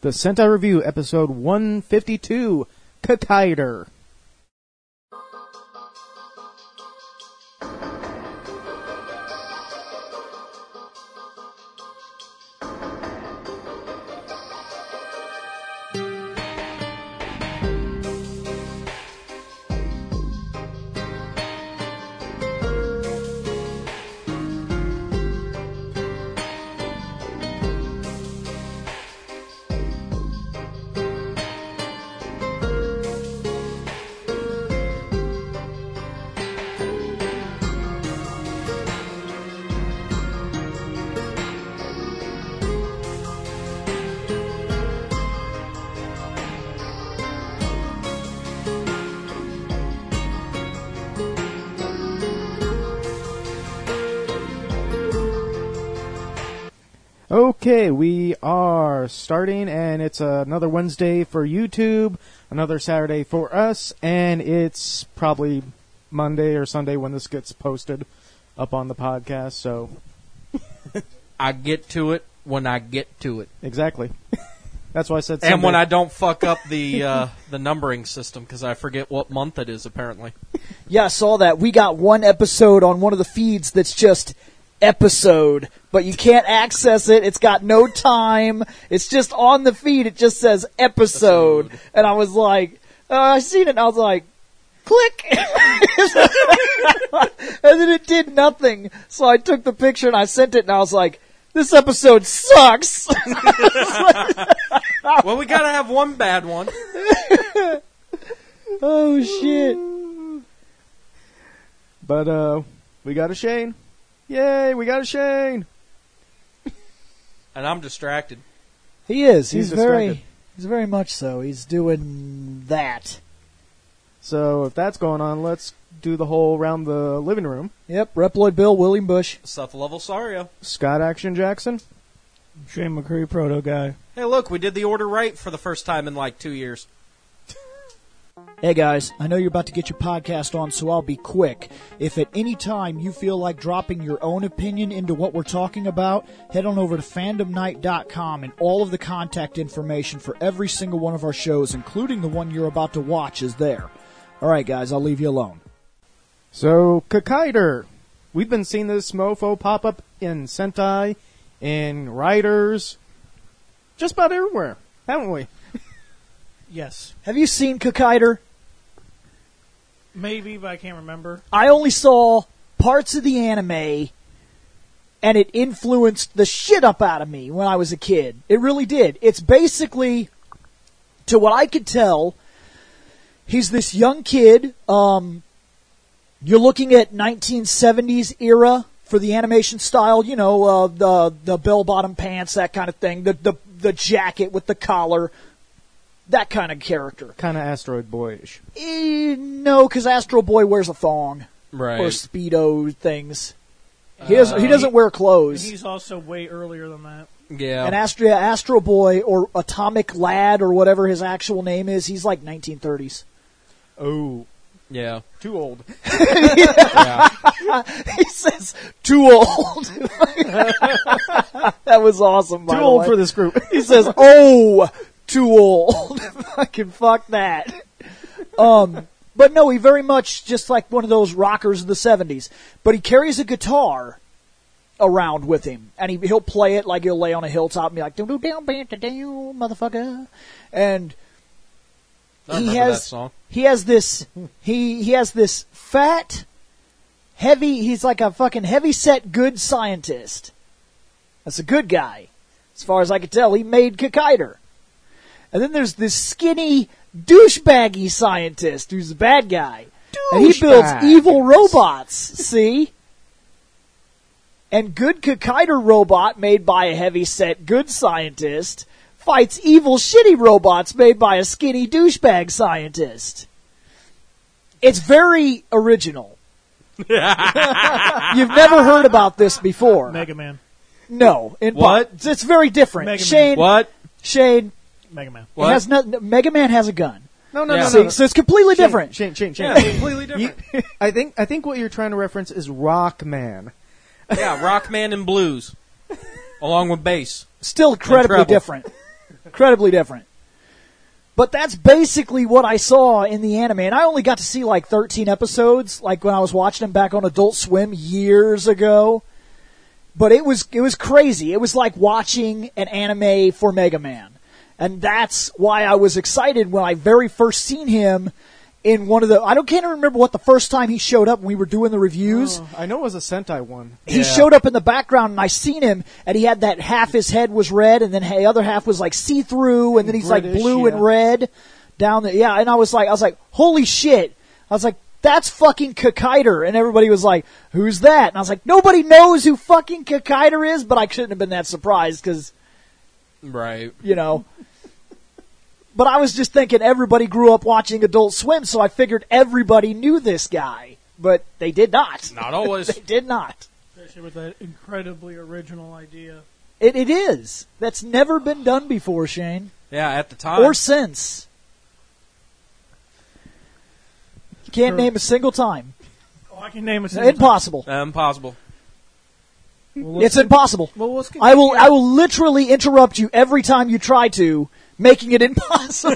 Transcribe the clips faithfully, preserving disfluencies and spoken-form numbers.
The Sentai Review, episode one fifty-two, Kakaider. Okay, we are starting, and it's another Wednesday for YouTube, another Saturday for us, and it's probably Monday or Sunday when this gets posted up on the podcast, so... I get to it when I get to it. Exactly. That's why I said Sunday. And when I don't fuck up the uh, the numbering system, because I forget what month it is, apparently. Yeah, I saw that. We got one episode on one of the feeds that's just... episode, but you can't access it. It's got no time. It's just on the feed. It just says episode. episode. And I was like, uh, I seen it and I was like, click. And then it did nothing. So I took the picture and I sent it and I was like, this episode sucks. Well, we gotta have one bad one. Oh, shit. But, uh, we got a Shane. Yay, we got a Shane! And I'm distracted. He is. He's, He's very, he's very much so. He's doing that. So if that's going on, let's do the whole round the living room. Yep, Reploid Bill, William Bush. Stuff level Sario. Scott Action Jackson. Shane McCree, Proto Guy. Hey, look, we did the order right for the first time in like two years. Hey guys, I know you're about to get your podcast on, so I'll be quick. If at any time you feel like dropping your own opinion into what we're talking about, head on over to fandom night dot com, and all of the contact information for every single one of our shows, including the one you're about to watch, is there. Alright guys, I'll leave you alone. So, Kakaider. We've been seeing this mofo pop up in Sentai, in Writers, just about everywhere, haven't we? Yes. Have you seen Kakaider? Maybe, but I can't remember. I only saw parts of the anime, and it influenced the shit up out of me when I was a kid. It really did. It's basically, to what I could tell, he's this young kid. Um, you're looking at nineteen seventies era for the animation style. You know, uh, the the bell-bottom pants, that kind of thing. The the the jacket with the collar. That kind of character. Kind of Asteroid Boyish. Eh, no, because Astro Boy wears a thong. Right. Or Speedo things. He doesn't, uh, he doesn't wear clothes. He's also way earlier than that. Yeah. And Astro, Astro Boy, or Atomic Lad, or whatever his actual name is, he's like nineteen thirties. Oh. Yeah. Too old. Yeah. He says, too old. That was awesome, by Too the old way. for this group. He says, oh, too old. Fucking fuck that. Um, but no, he very much just like one of those rockers of the seventies. But he carries a guitar around with him, and he, he'll play it like he'll lay on a hilltop and be like, "Doom doom down, down, down, motherfucker," and I he remember has that song. he has this he he has this fat, heavy. He's like a fucking heavy set good scientist. That's a good guy, as far as I could tell. He made Kakaider. And then there's this skinny, douchebaggy scientist who's a bad guy. And he builds evil robots, see? And good Kakaider robot made by a heavy-set good scientist fights evil shitty robots made by a skinny douchebag scientist. It's very original. You've never heard about this before. Mega Man. No. In What? Part, it's very different. Mega Man. Shane, What? Shane, Mega Man. it What? has no, Mega Man has a gun. No, no, Yeah. no, See, no, no. so it's completely Shane, different. Shane, Shane, Shane. Yeah, completely different. You, I think I think what you're trying to reference is Rockman. Yeah, Rockman and blues, along with bass. Still incredibly treble. different. Incredibly different. But that's basically what I saw in the anime. And I only got to see like thirteen episodes, like when I was watching them back on Adult Swim years ago. But it was it was crazy. It was like watching an anime for Mega Man. And that's why I was excited when I very first seen him in one of the... I don't can't remember what the first time he showed up when we were doing the reviews. Oh, I know it was a Sentai one. He Yeah. showed up in the background, and I seen him, and he had that half his head was red, and then the other half was like see-through, and then he's like British, blue yeah. and red down there. Yeah, and I was like, I was like, holy shit! I was like, that's fucking Kakaider, and everybody was like, who's that? And I was like, nobody knows who fucking Kakaider is, but I shouldn't have been that surprised because, Right. you know. But I was just thinking everybody grew up watching Adult Swim, so I figured everybody knew this guy, but they did not. Not always. They did not. Especially with that incredibly original idea. It, it is. That's never been done before, Shane. Yeah, at the time. Or since. You can't Sure. name a single time. Oh, I can name a single Impossible. Uh, impossible. time. Well, let's It's get- impossible. Well, let's get I will I will literally interrupt you every time you try to, making it impossible.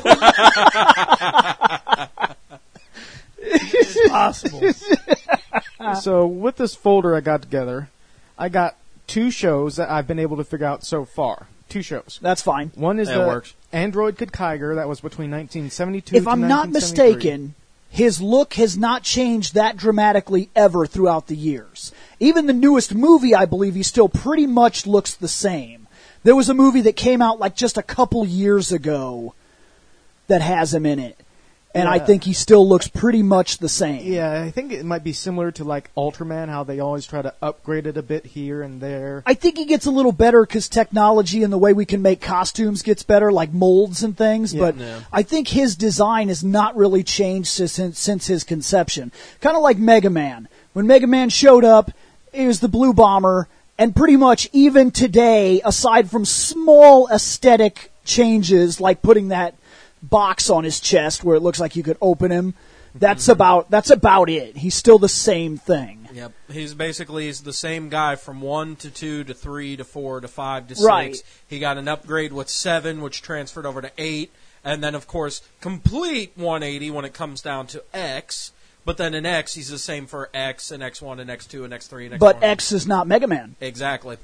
It's possible. So with this folder I got together, I got two shows that I've been able to figure out so far. Two shows. That's fine. One is That the works. Android Kid Kiger that was between nineteen seventy-two If to I'm not nineteen seventy-three. mistaken, his look has not changed that dramatically ever throughout the years. Even the newest movie, I believe, he still pretty much looks the same. There was a movie that came out like just a couple years ago that has him in it. And I Yeah. think he still looks pretty much the same. Yeah, I think it might be similar to like Ultraman, how they always try to upgrade it a bit here and there. I think he gets a little better because technology and the way we can make costumes gets better, like molds and things. Yeah. but Yeah. I think his design has not really changed since, since his conception. Kind of like Mega Man. When Mega Man showed up, it was the Blue Bomber, and pretty much even today, aside from small aesthetic changes, like putting that box on his chest where it looks like you could open him, that's about that's about it. He's still the same thing. Yep. He's basically he's the same guy from one to two to three to four to five to Right. six. He got an upgrade with seven, which transferred over to eight, and then of course complete one eighty when it comes down to X. But then in X, he's the same for X and X one and X two and X three and X four. But X is not Mega Man. Exactly.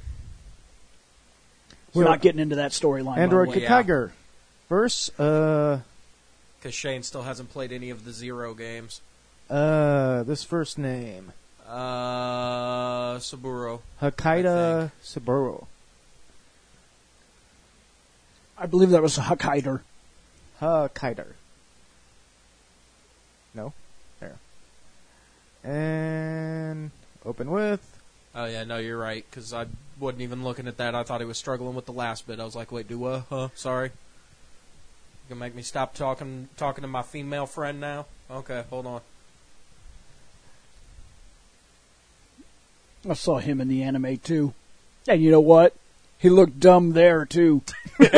We're So- not getting into that storyline. Android by the Kid way. yeah. Kiger. Verse, uh, Because Shane still hasn't played any of the Zero games. uh, this first name. Uh, Saburo. Hakaido Saburo. I believe that was Hakaider. Hakaider. No? There. And open with. Oh yeah, no, you're right. Because I wasn't even looking at that. I thought he was struggling with the last bit. I was like, wait, do what? Huh? Sorry. You gonna make me stop talking talking to my female friend now? Okay, hold on. I saw him in the anime too. And you know what? He looked dumb there too. Did,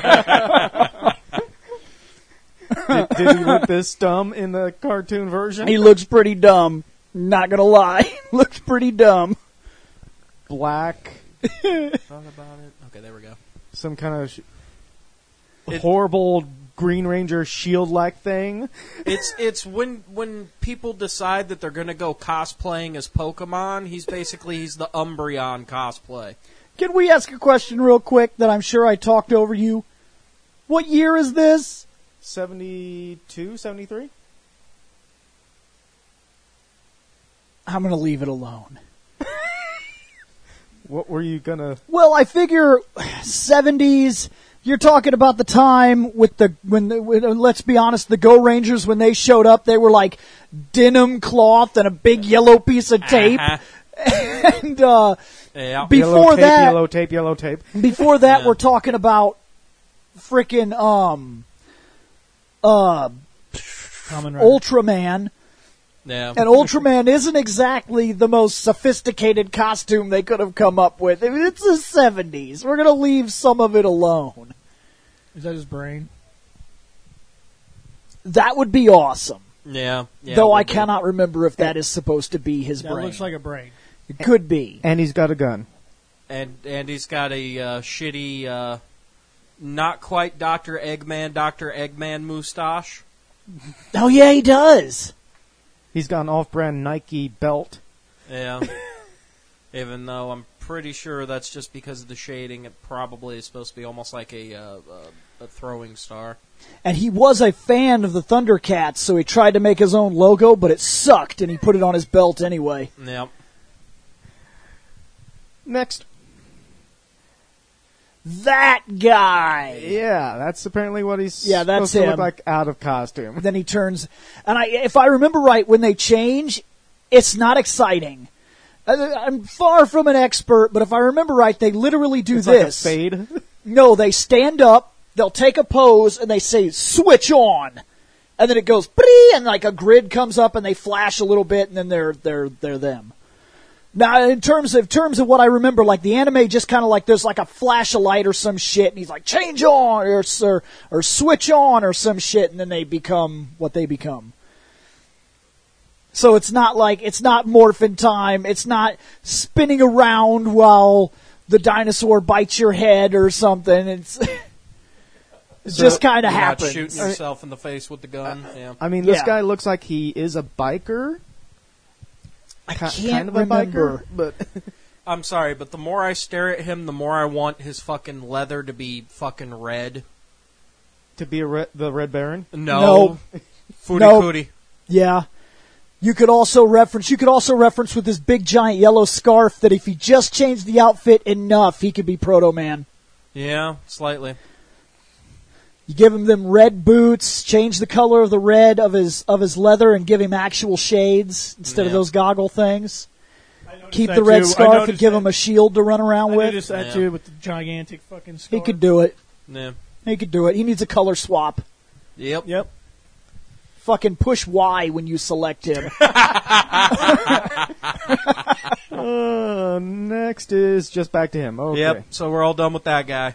did he look this dumb in the cartoon version? He looks pretty dumb. Not gonna lie. Looks pretty dumb. Black, Thought about it. Okay, there we go. some kind of sh- It- horrible Green Ranger shield-like thing. It's it's when when people decide that they're gonna go cosplaying as Pokemon. He's basically he's the Umbreon cosplay. Can we ask a question real quick that I'm sure I talked over you? What year is this? seventy-two, seventy-three? I'm gonna leave it alone. What were you gonna... Well, I figure seventies. You're talking about the time with the when, the, when let's be honest, the Go Rangers when they showed up, they were like denim cloth and a big yellow piece of tape. Uh-huh. And uh, Yeah. Be- Yellow Before tape, that- yellow tape, yellow tape. before that, Yeah. we're talking about frickin' um, uh, Common Rider. Ultraman. Yeah. And Ultraman isn't exactly the most sophisticated costume they could have come up with. I mean, it's the seventies. We're gonna leave some of it alone. Is that his brain? That would be awesome. Yeah. yeah Though I would be. cannot remember if that is supposed to be his That brain. looks like a brain. It could be. And he's got a gun. And and he's got a uh, shitty uh, not quite Doctor Eggman, Doctor Eggman moustache. Oh yeah, he does. He's got an off-brand Nike belt. Yeah. Even though I'm pretty sure that's just because of the shading. It probably is supposed to be almost like a uh, a, a throwing star. And he was a fan of the Thundercats, so he tried to make his own logo, but it sucked, and he put it on his belt anyway. Yep. Next. That guy! Yeah, that's apparently what he's Yeah, that's supposed to him. look like out of costume. Then he turns, and I, if I remember right, when they change, it's not exciting. I- I'm far from an expert, but if I remember right, they literally do It's like a this. fade. No, they stand up, they'll take a pose, and they say, switch on. And then it goes, "Bree," and like a grid comes up, and they flash a little bit, and then they're, they're, they're them. Now, in terms of, terms of what I remember, like the anime just kind of like, there's like a flash of light or some shit, and he's like, change on, or, or, or switch on, or some shit, and then they become what they become. So it's not like, it's not morphin time, it's not spinning around while the dinosaur bites your head or something, it's, it So just kind of You're not happens. shooting yourself in the face with the gun. Yeah. I mean, this Yeah. guy looks like he is a biker. I Ki- can't kind of a remember. biker, but I'm sorry, but the more I stare at him, the more I want his fucking leather to be fucking red. to be a re- the Red Baron. No. Nope. Footy Nope. cootie. Yeah. You could also reference, you could also reference with this big giant yellow scarf that if he just changed the outfit enough, he could be Proto Man. Yeah, slightly. You give him them red boots, change the color of the red of his of his leather, and give him actual shades instead of Yeah. those goggle things. I noticed Keep that the red too. I scarf and noticed give that. him a shield to run around I with. noticed that Yeah. too with the gigantic fucking scar. He could do it. Yeah. He could do it. He needs a color swap. Yep. Yep. Fucking push Y when you select him. Uh, next is just back to him. Okay. Yep. So we're all done with that guy.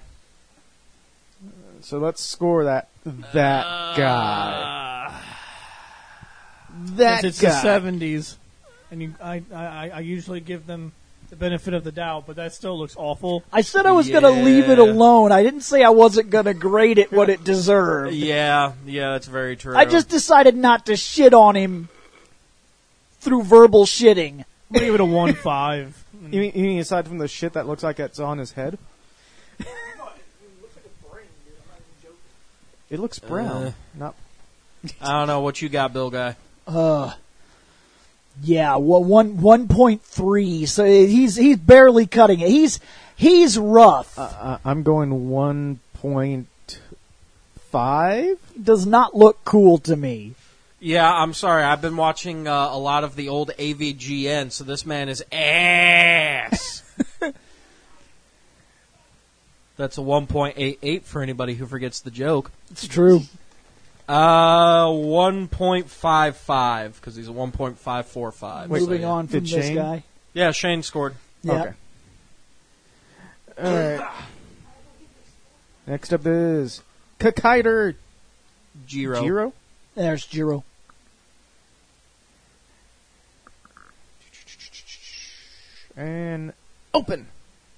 So let's score that that Uh, guy. That Since it's guy. the seventies, and you, I, I, I usually give them the benefit of the doubt, but that still looks awful. I said I was going to leave it Yeah. alone. I didn't say I wasn't going to grade it what it deserved. Yeah, yeah, that's very true. I just decided not to shit on him through verbal shitting. I'm gonna give it a one five. You mean, you mean aside from the shit that looks like it's on his head? It looks brown. Uh. Not. I don't know what you got, Bill Guy. Uh, yeah, well, one one point three. So he's he's barely cutting it. He's he's rough. Uh, I'm going one point five. Does not look cool to me. Yeah, I'm sorry. I've been watching uh, a lot of the old A V G N, so this man is ass. That's a one point eight eight for anybody who forgets the joke. It's true. Uh, one point five five, because he's a one point five four five. Moving so, yeah. on from Did this Shane? guy. Yeah, Shane scored. Yeah. Okay. All right. Next up is Kakiter Jiro. Jiro. There's Jiro. And open.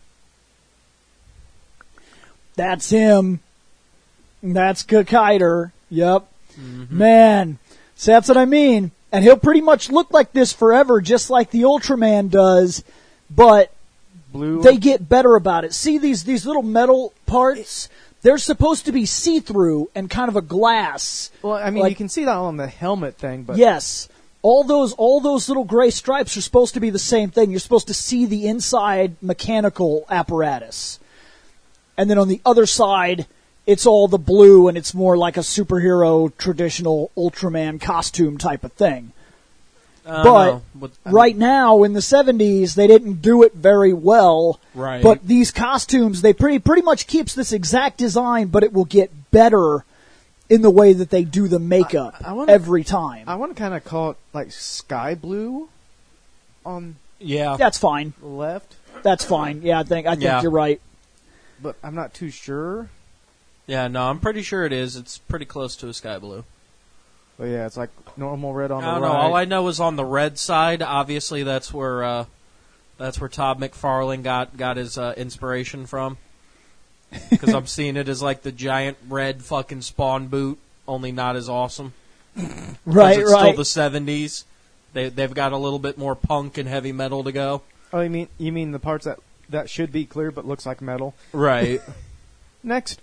That's him. That's Kakiter. Yep. Man. So that's what I mean. And he'll pretty much look like this forever, just like the Ultraman does, but Blue. they get better about it. See these, these little metal parts? They're supposed to be see-through and kind of a glass. well, I mean, like- you can see that on the helmet thing, but Yes. All those all those little gray stripes are supposed to be the same thing. You're supposed to see the inside mechanical apparatus. And then on the other side, it's all the blue and it's more like a superhero traditional Ultraman costume type of thing. I don't But know. What- right now in the seventies, they didn't do it very well. Right. But these costumes, they pretty pretty much keeps this exact design, but it will get better in the way that they do the makeup I- I wanna- every time. I want to kind of call it like sky blue on yeah. That's fine. the left, That's fine. Yeah, I think I think Yeah. you're right. but I'm not too sure. Yeah, no, I'm pretty sure it is. It's pretty close to a sky blue. But yeah, it's like normal red on I the don't right. know. All I know is on the red side. Obviously, that's where uh, that's where Todd McFarlane got got his uh, inspiration from. Because I'm seeing it as like the giant red fucking Spawn boot, only not as awesome. Right, it's right. still the seventies. They they've got a little bit more punk and heavy metal to go. Oh, you mean you mean the parts that that should be clear but looks like metal? Right. Next.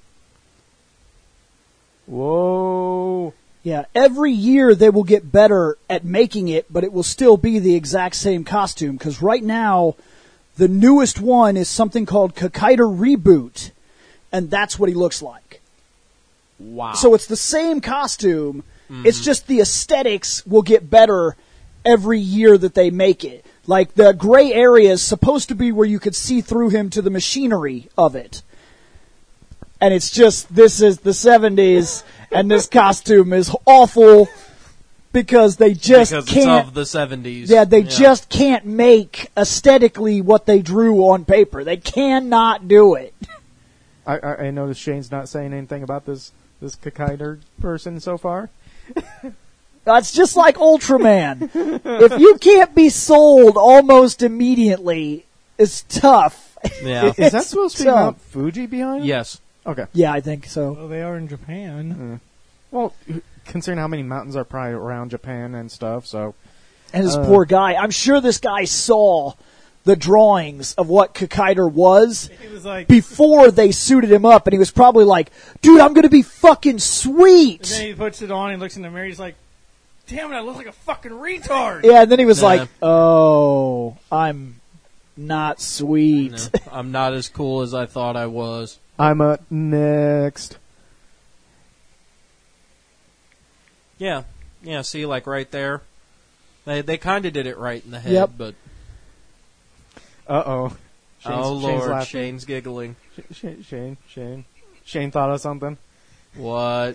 Whoa. Yeah, every year they will get better at making it, but it will still be the exact same costume. Because right now, the newest one is something called Kakaider Reboot, and that's what he looks like. Wow. So it's the same costume. Mm-hmm. It's just the aesthetics will get better every year that they make it. Like the gray area is supposed to be where you could see through him to the machinery of it. And it's just, this is the seventies, and this costume is awful because they just because can't. It's of the seventies. Yeah, they yeah. just can't make aesthetically what they drew on paper. They cannot do it. I, I, I noticed Shane's not saying anything about this this Kakaider person so far. That's just like Ultraman. If you can't be sold almost immediately, it's tough. Yeah. Is that supposed to be tough. Mount Fuji behind? Yes. Okay. Yeah, I think so. Well, they are in Japan. Well, considering how many mountains are probably around Japan and stuff, so. And this Uh, poor guy, I'm sure this guy saw the drawings of what Kakaider was He was like, before they suited him up, and he was probably like, dude, I'm going to be fucking and sweet. then he puts it on and looks in the mirror. He's like, damn it, I look like a fucking retard. Yeah, and then he was Nah. like, oh, I'm not sweet. No, I'm not as cool as I thought I was. I'm up next. Yeah. Yeah, see, like right there. They they kind of did it right in the head, Yep. but... Uh-oh. Shane's, oh, Shane's Lord, laughing. Shane's giggling. Sh- Shane, Shane, Shane. Shane thought of something. What?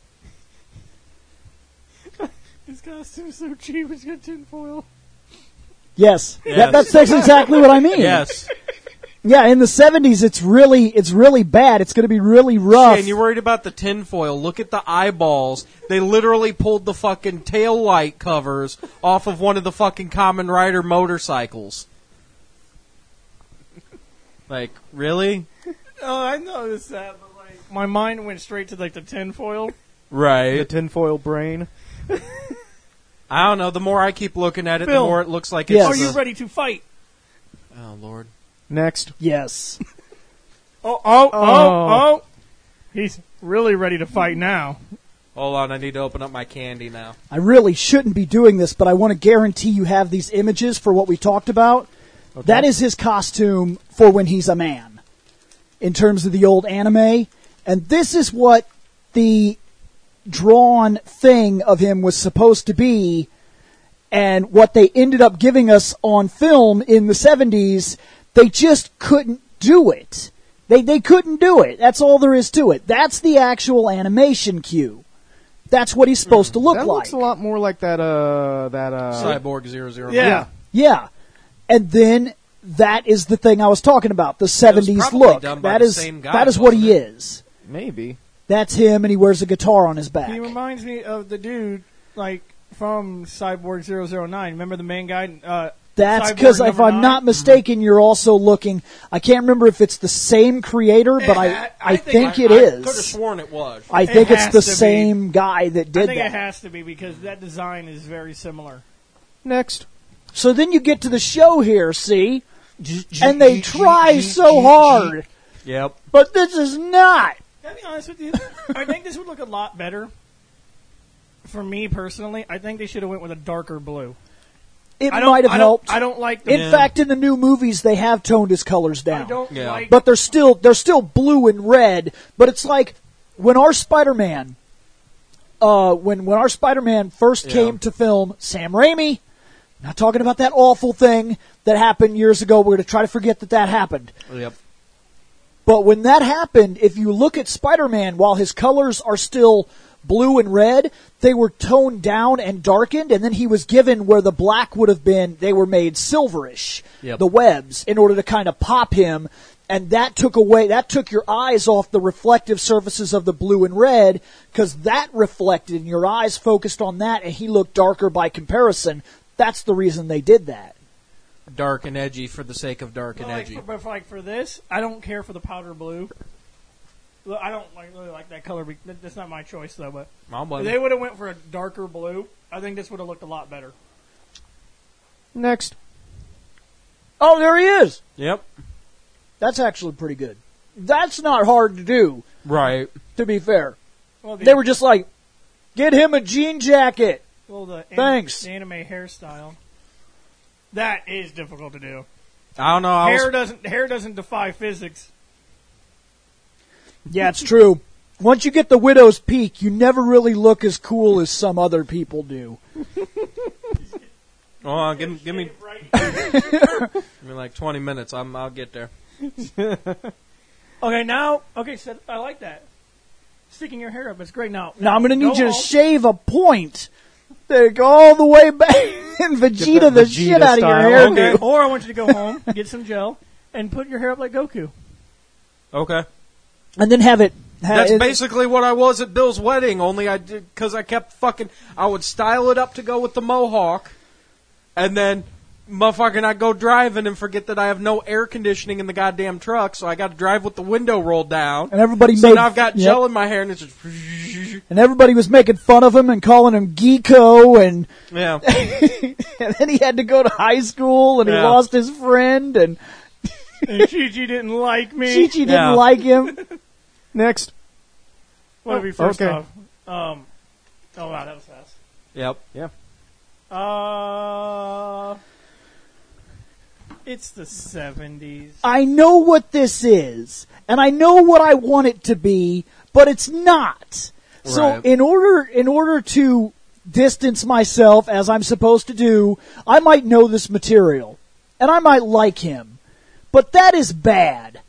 His costume's so cheap, he's got tinfoil. Yes, Yes. That, that's, that's exactly what I mean. Yes. Yeah, in the seventies, it's really, it's really bad. It's going to be really rough. Shane, you're worried about the tinfoil. Look at the eyeballs. They literally pulled the fucking tail light covers off of one of the fucking Kamen Rider motorcycles. Like, really? Oh, I noticed that, but like, my mind went straight to like the tinfoil. The Right. tinfoil brain. I don't know. The more I keep looking at it, Bill. the more it looks like Yes. it's Are you a- ready to fight? Oh, Lord. Next. Yes. Oh, oh, oh, Oh. oh. He's really ready to fight now. Hold on. I need to open up my candy now. I really shouldn't be doing this, but I want to guarantee you have these images for what we talked about. Okay. That is his costume for when he's a man, in terms of the old anime. And this is what the drawn thing of him was supposed to be, and what they ended up giving us on film in the seventies, they just couldn't do it. They they couldn't do it. That's all there is to it. That's the actual animation cue. That's what he's supposed to look that like. looks a lot more like that, uh, that, uh... Cyborg zero zero. Yeah. Yeah. And then that is the thing I was talking about, the seventies probably look. done by That the is same guy, that is what he wasn't it? is. Maybe. That's him, and he wears a guitar on his back. He reminds me of the dude, like, from Cyborg zero zero nine. Remember the main guy? Uh, That's Cyborg because, if number I'm nine? not mistaken, you're also looking. I can't remember if it's the same creator, but I, I- I, I think, think it I, is. I could have sworn it was. I It think it's has the to be. same guy that I did think that. it has to be because that design is very similar. Next. So then you get to the show here, see? And they try so hard, Yep. but this is not. Can I be honest with you? I think this would look a lot better. For me personally, I think they should have went with a darker blue. It I don't, might have I don't, helped. I don't like the. In Yeah. fact, in the new movies, they have toned his colors down. I don't Yeah. like. But they're still they're still blue and red. But it's like when our Spider-Man, uh, when when our Spider-Man first Yeah. came to film, Sam Raimi. Not talking about that awful thing that happened years ago. We're going to try to forget that that happened. Yep. But when that happened, if you look at Spider-Man, while his colors are still blue and red, they were toned down and darkened, and then he was given where the black would have been, they were made silverish, Yep. the webs, in order to kind of pop him, and that took away, that took your eyes off the reflective surfaces of the blue and red, because that reflected, and your eyes focused on that, and he looked darker by comparison. That's the reason they did that. dark and edgy for the sake of dark But and like, edgy. for, but for, like for this, I don't care for the powder blue. Well, I don't like really like that color. be- that- That's not my choice though. But I'll if blame they you. would have went for a darker blue, I think this would have looked a lot better. Next. Oh, there he is. Yep. That's actually pretty good. That's not hard to do, Right. to be fair. Well, the, They were just like, get him a jean jacket. well, the, an- Thanks. the anime hairstyle. That is difficult to do. I don't know. I hair was, doesn't hair doesn't defy physics. Yeah, it's true. Once you get the widow's peak, you never really look as cool as some other people do. Hold on, give, me- give me Right. give me like twenty minutes. I'm, I'll get there. Okay, now okay, so I like that. Sticking your hair up, it's great. Now, Now I'm going to need go you to home. shave a point. There, go all the way back and Vegeta that the Vegeta shit out of your style. hair. Okay. dude. Or I want you to go home, get some gel, and put your hair up like Goku. Okay. And then have it. Have That's it basically what I was at Bill's wedding, only I did, because I kept fucking, I would style it up to go with the mohawk, and then, motherfucking, I'd go driving and forget that I have no air conditioning in the goddamn truck, so I got to drive with the window rolled down. and everybody So made. now I've got yep. gel in my hair, and it's just, And everybody was making fun of him and calling him geeko, and, yeah. and then he had to go to high school, and he Yeah. lost his friend, and And Chi-Chi didn't like me. Chi-Chi didn't Yeah. like him. Next. What did we first Okay. off? Um, oh wow, that was fast. Yep. Uh, it's the seventies. I know what this is, and I know what I want it to be, but it's not. So Right. in order in order to distance myself as I'm supposed to do, I might know this material, and I might like him, but that is bad.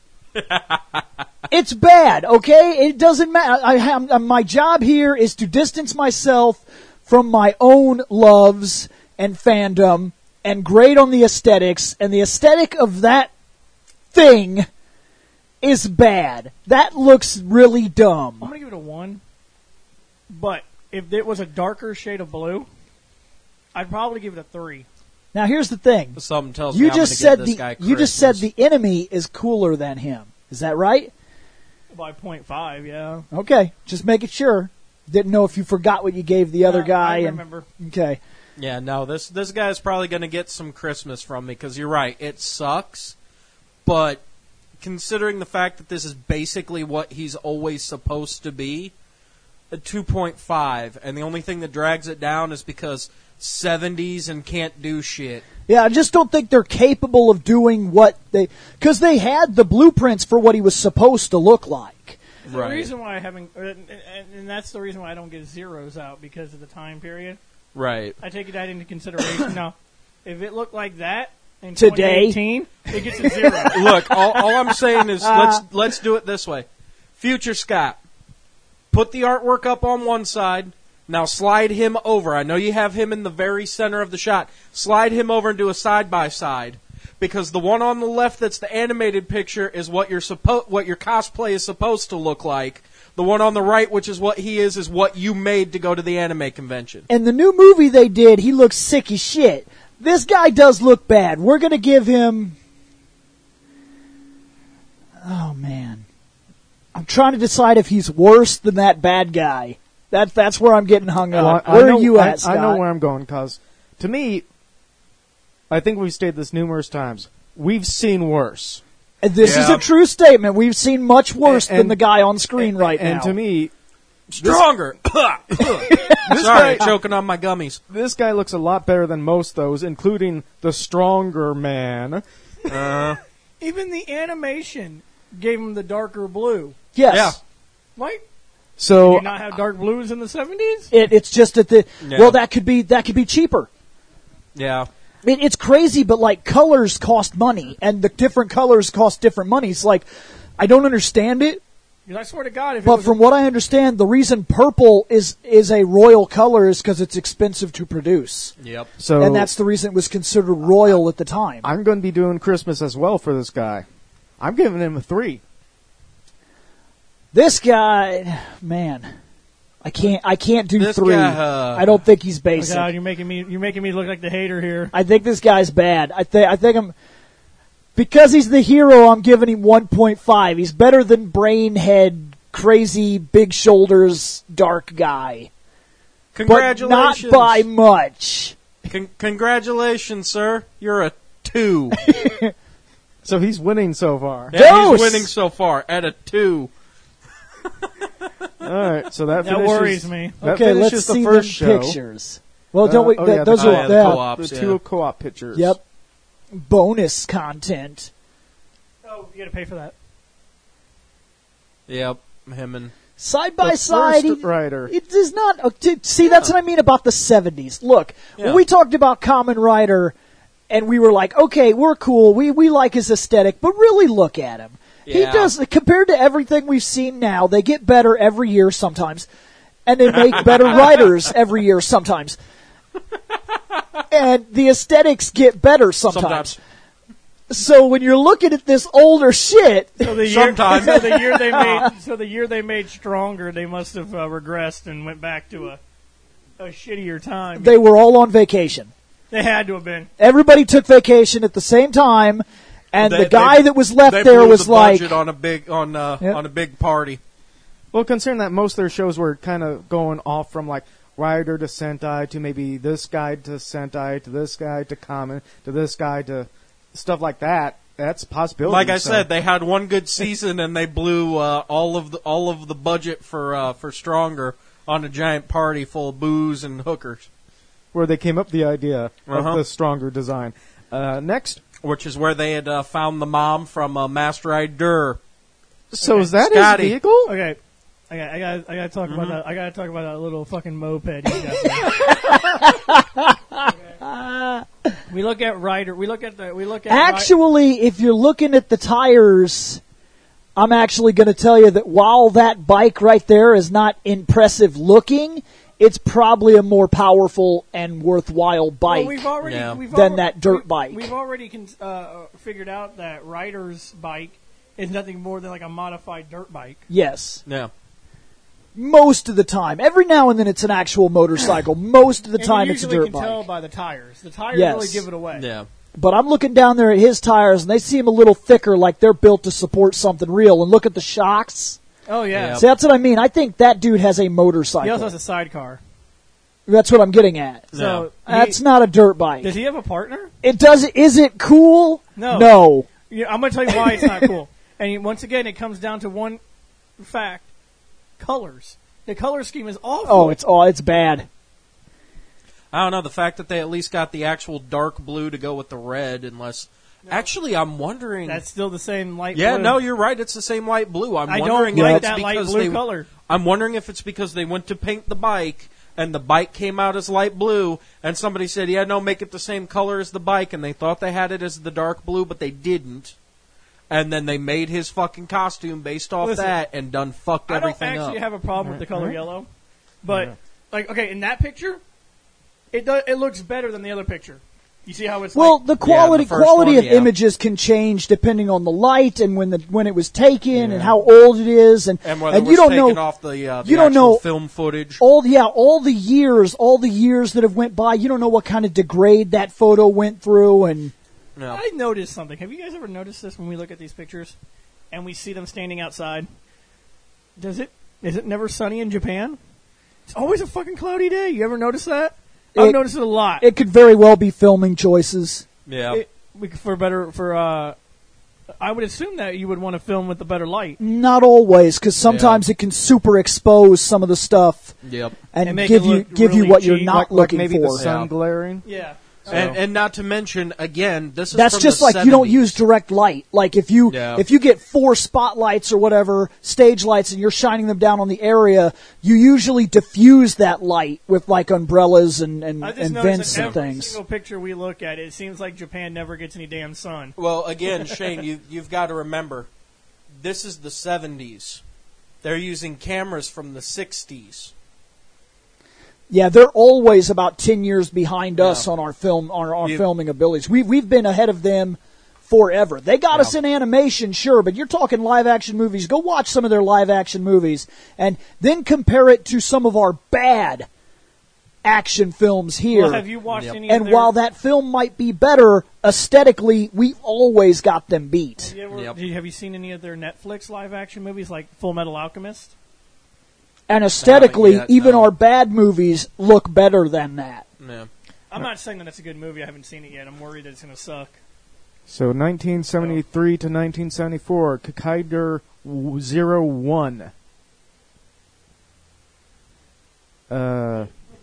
It's bad, okay? It doesn't matter. I have, my job here is to distance myself from my own loves and fandom and grade on the aesthetics, and the aesthetic of that thing is bad. That looks really I'm dumb. gonna give it a one. But if it was a darker shade of blue, I'd probably give it a three. Now here's the thing. Something tells me You I'm just gonna said give this the guy you just said Christmas. the enemy is cooler than him. Is that right? By point five, yeah. Okay, just making sure. Didn't know if you forgot what you gave the other Uh, guy. I and, remember. okay. Yeah, no, this this guy's probably going to get some Christmas from me because you're right, it sucks. But considering the fact that this is basically what he's always supposed to be, a two point five, and the only thing that drags it down is because seventies and can't do shit. Yeah, I just don't think they're capable of doing what they because they had the blueprints for what he was supposed to look like. The Right. reason why I haven't, and, and, and that's the reason why I don't get zeros out because of the time period. Right. I take that into consideration. Now, if it looked like that in Today? twenty eighteen, it gets a zero. Look, all, all I'm saying is let's let's do it this way. Future Scott, put the artwork up on one side. Now slide him over. I know you have him in the very center of the shot. Slide him over and do a side by side, because the one on the left that's the animated picture is what your suppo- what your cosplay is supposed to look like. The one on the right, which is what he is, is what you made to go to the anime convention. And the new movie they did, he looks sick as shit. This guy does look bad. We're going to give him. Oh, man. I'm trying to decide if he's worse than that bad guy. That, that's where I'm getting hung Well, up. I- I Where know- are you I, at, Scott? I know where I'm going, because to me, I think we've stated this numerous times. We've seen worse. And This is Yeah. a true statement. We've seen much worse And- than the guy on screen right and now. to me, Stronger. Sorry, guy- choking on my gummies. this guy looks a lot better than most those, including the stronger man. Uh, Even the animation gave him the darker blue. yes. Yeah. Like, did So you not have dark blues in the seventies? It, it's just that the Yeah. well, that could be that could be cheaper. yeah. It, it's crazy, but like colors cost money, and the different colors cost different money. It's like I don't understand it, Because I swear to God, if it but was from what I understand, the reason purple is is a royal color is because it's expensive to produce, Yep. so and that's the reason it was considered royal at the time. I'm going to be doing Christmas as well for this guy. I'm giving him a three. This guy, man, I can't. I can't do This three. guy, uh, I don't think he's Oh, basic. God, you're making me you're making me look like the hater here. I think this guy's bad. I think. I think I'm because he's the hero. I'm giving him one point five. He's better than brainhead, crazy, big shoulders, dark guy, but Congratulations. not by much. Con- congratulations, sir. You're a two. So he's winning so far. Yeah, Dose! he's winning so far at a two. All right, so that That finishes, worries me. That Okay, finishes let's the see first them show. pictures. Well, Uh, don't we? oh, th- yeah, those the- are oh, yeah, the yeah. co-op. The Ops, two yeah. co-op pictures. Yep. Bonus content. Oh, you got to pay for that. Yep, him and Side by The side, first he- rider. it does not. uh, t- See, that's what I mean about the seventies. Look, Yeah. when we talked about Kamen Rider, and we were like, okay, we're cool. We we like his aesthetic, but really look at him. He Yeah. does compared to everything we've seen now. They get better every year sometimes, and they make better writers every year sometimes. And the aesthetics get better sometimes. sometimes. So when you're looking at this older shit, So the year, Sometimes. so the year they made, so the year they made Stronger, they must have uh, regressed and went back to a a shittier time. they were all on vacation. They had to have been. Everybody took vacation at the same time, and They- the guy they- that was left They there blew was the like, budget on a big on uh, Yep. on a big party. Well, considering that most of their shows were kind of going off from like Rider to Sentai to maybe this guy to Sentai to this guy to Kamen to this guy to stuff like that. That's a possibility. Like I so- said, they had one good season and they blew uh, all of the all of the budget for uh, for Stronger on a giant party full of booze and hookers, where they came up with the idea Uh-huh. of the stronger design. Uh, next, which is where they had uh, found the mom from uh, Master Rider. so Okay. is that Scotty. his vehicle? Okay, I got, I got, I got to talk about that. I got to talk about that little fucking moped. You got there. We look at Ryder. We look at the. We look at Ry- actually, if you're looking at the tires, I'm actually going to tell you that while that bike right there is not impressive looking, it's probably a more powerful and worthwhile bike. Well, we've already Yeah. we've than alre- that dirt we- bike. We've already con- uh, figured out that Ryder's bike is nothing more than like a modified dirt bike. Yes. Yeah, Most of the time. Every now and then it's an actual motorcycle. Most of the And time you it's a usually dirt can tell bike. by the tires. The tires Yes. really give it away. yeah. But I'm looking down there at his tires and they seem a little thicker, like they're built to support something real. And look at the shocks. Oh yeah. Yeah. See, that's what I mean. I think that dude has a He motorcycle. also has a sidecar. That's what I'm getting at. So That's he- not a dirt bike. does he have a partner? It does. Is it cool? No. No. Yeah, I'm going to tell you why it's not cool. And you- once again, it comes down to one fact: colors. The color scheme is awful. Oh, it's oh, it's bad. I don't know the fact that they at least got the actual dark blue to go with the red. Unless, actually, I'm wondering. That's still the same light yeah, blue. no, you're right. It's the same light blue. I'm I wondering don't if like it's that light because blue they. color. I'm wondering if it's because they went to paint the bike and the bike came out as light blue, and somebody said, "Yeah, no, make it the same color as the bike," and they thought they had it as the dark blue, but they didn't. And then they made his fucking costume based off Listen, that and done fucked I don't everything actually up. have a problem with the color Mhm. yellow, but Yeah. like okay, in that picture, it does, it looks better than the other picture. You see how it's Well, like, the quality the first quality one, of yeah. images can change depending on the light and when the when it was taken Yeah. and how old it is and and whether and it you was don't taken know off the, uh, the you don't actual know- film footage. all yeah all the years all the years that have went by. You don't know what kind of degrade that photo went through and No. I noticed something. Have you guys ever noticed this when we look at these pictures and we see them standing outside? Does it is it never sunny in Japan? It's always a fucking cloudy day. You ever notice that? I've It- noticed it a lot. it could very well be filming choices. Yeah. It- we- for better for uh I would assume that you would want to film with a better light Not always, because sometimes it can super expose some of the stuff Yep. and, And make give it you look give you really what you're cheap. not like, like looking maybe for. the sun Yeah. glaring. yeah And, and not to mention, again, this is That's from just the like you don't seventies. use direct light. Like if you Yeah. if you get four spotlights or whatever, stage lights, and you're shining them down on the area, you usually diffuse that light with like umbrellas and and, I just and noticed vents that and every things. single picture we look at, it seems like Japan never gets any damn sun. Well, again, Shane, you, you've got to remember, this is the seventies. They're using cameras from the sixties. Yeah, they're always about ten years behind us Yeah. on our film on our You- filming abilities. We we've been ahead of them forever. They got Yeah. us in animation, sure, but you're talking live action movies. Go watch some of their live action movies and then compare it to some of our bad action films here. Well, have you watched Yep. any and of their... while that film might be better, aesthetically, we always got them beat. You ever- Yep. do you- have you seen any of their Netflix live action movies like Full Metal Alchemist? And aesthetically, yet, even no. our bad movies look better than that. Yeah. I'm not saying that it's a good movie. I haven't seen it yet. I'm worried that it's going to suck. So nineteen seventy-three to nineteen seventy-four, Kakaider zero one. Uh,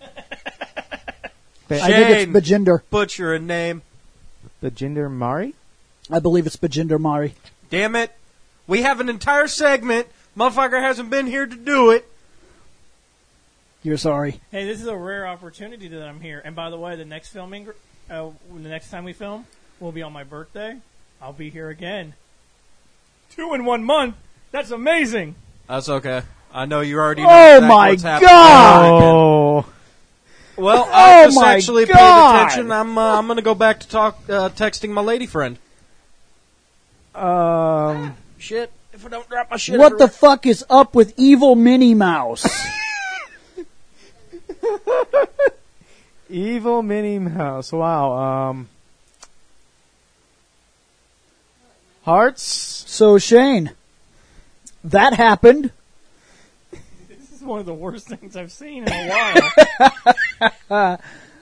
I think it's Shane. Bajinder. Butcher a name. Bajinder Mari? I believe it's Bajinder Mari. Damn it. We have an entire segment. Motherfucker hasn't been here to do it. You're sorry. Hey, this is a rare opportunity that I'm here. And by the way, the next filming, uh, the next time we film will be on my birthday. I'll be here again. Two in one month. That's amazing. That's okay. I know you already know Oh exactly my what's happening. God! Oh. Well, I Oh just my actually God! paid attention. I'm uh, I'm going to go back to talk uh, texting my lady friend. Um, Shit. If I don't drop my shit What the everywhere. fuck is up with evil Minnie Mouse? Evil Minnie Mouse. Wow. Um, Hearts? So, Shane, that happened. This is one of the worst things I've seen in a while.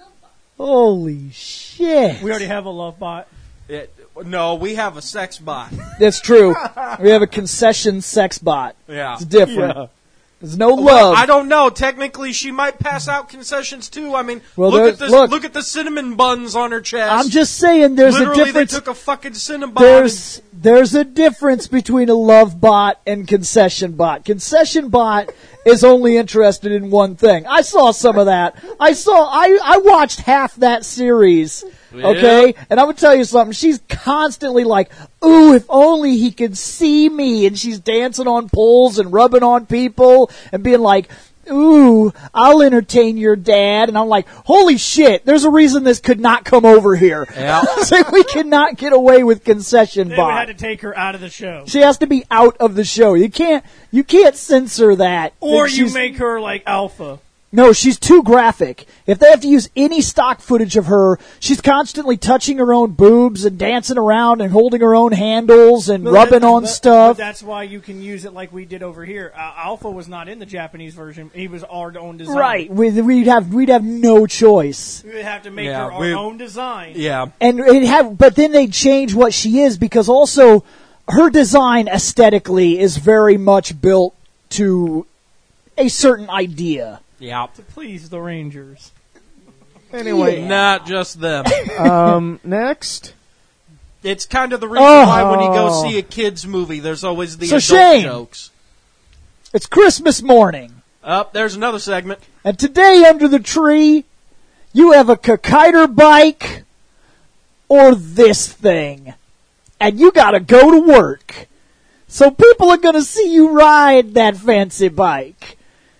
Holy shit. We already have a love bot. It, no, we have a sex bot. That's true. We have a concession sex bot. Yeah. It's different. Yeah. There's no Well, love. I don't know. Technically, she might pass out concessions too. I mean, Well, look at there's- this. look. Look. at the cinnamon buns on her chest. I'm just saying there's Literally, a difference. they took a fucking cinnamon bun. There's there's a difference between a love bot and concession bot. Concession bot is only interested in one thing. I saw some of that. I saw I I watched half that series. Okay? Yeah. And I'm gonna tell you something. She's constantly like, ooh, if only he could see me, and she's dancing on poles and rubbing on people and being like, ooh, I'll entertain your dad. And I'm like, holy shit, there's a reason this could not come over here. Yeah. It's like we cannot get away with concession They would bot. have to take her out of the show. She has to be out of the show. You can't, you can't censor that. Or you She's- make her like Alpha. No, she's too graphic. If they have to use any stock footage of her, she's constantly touching her own boobs and dancing around and holding her own handles and rubbing But- on but- stuff. But that's why you can use it like we did over here. Uh, Alpha was not in the Japanese version. He was our own design. Right. We'd, we'd have, we'd have no choice. We would have to make Yeah, her our we- own design. Yeah. And it have, but then they change what she is because also her design aesthetically is very much built to a certain idea. Yeah. To please the Rangers. anyway, Yeah. Not just them. um, next. It's kind of the reason Oh. why when you go see a kids movie, there's always the So, adult Shane. jokes. It's Christmas morning, Up there's another segment. and today under the tree, you have a Kakaider bike or this thing, and you gotta go to work. So people are gonna see you ride that fancy bike.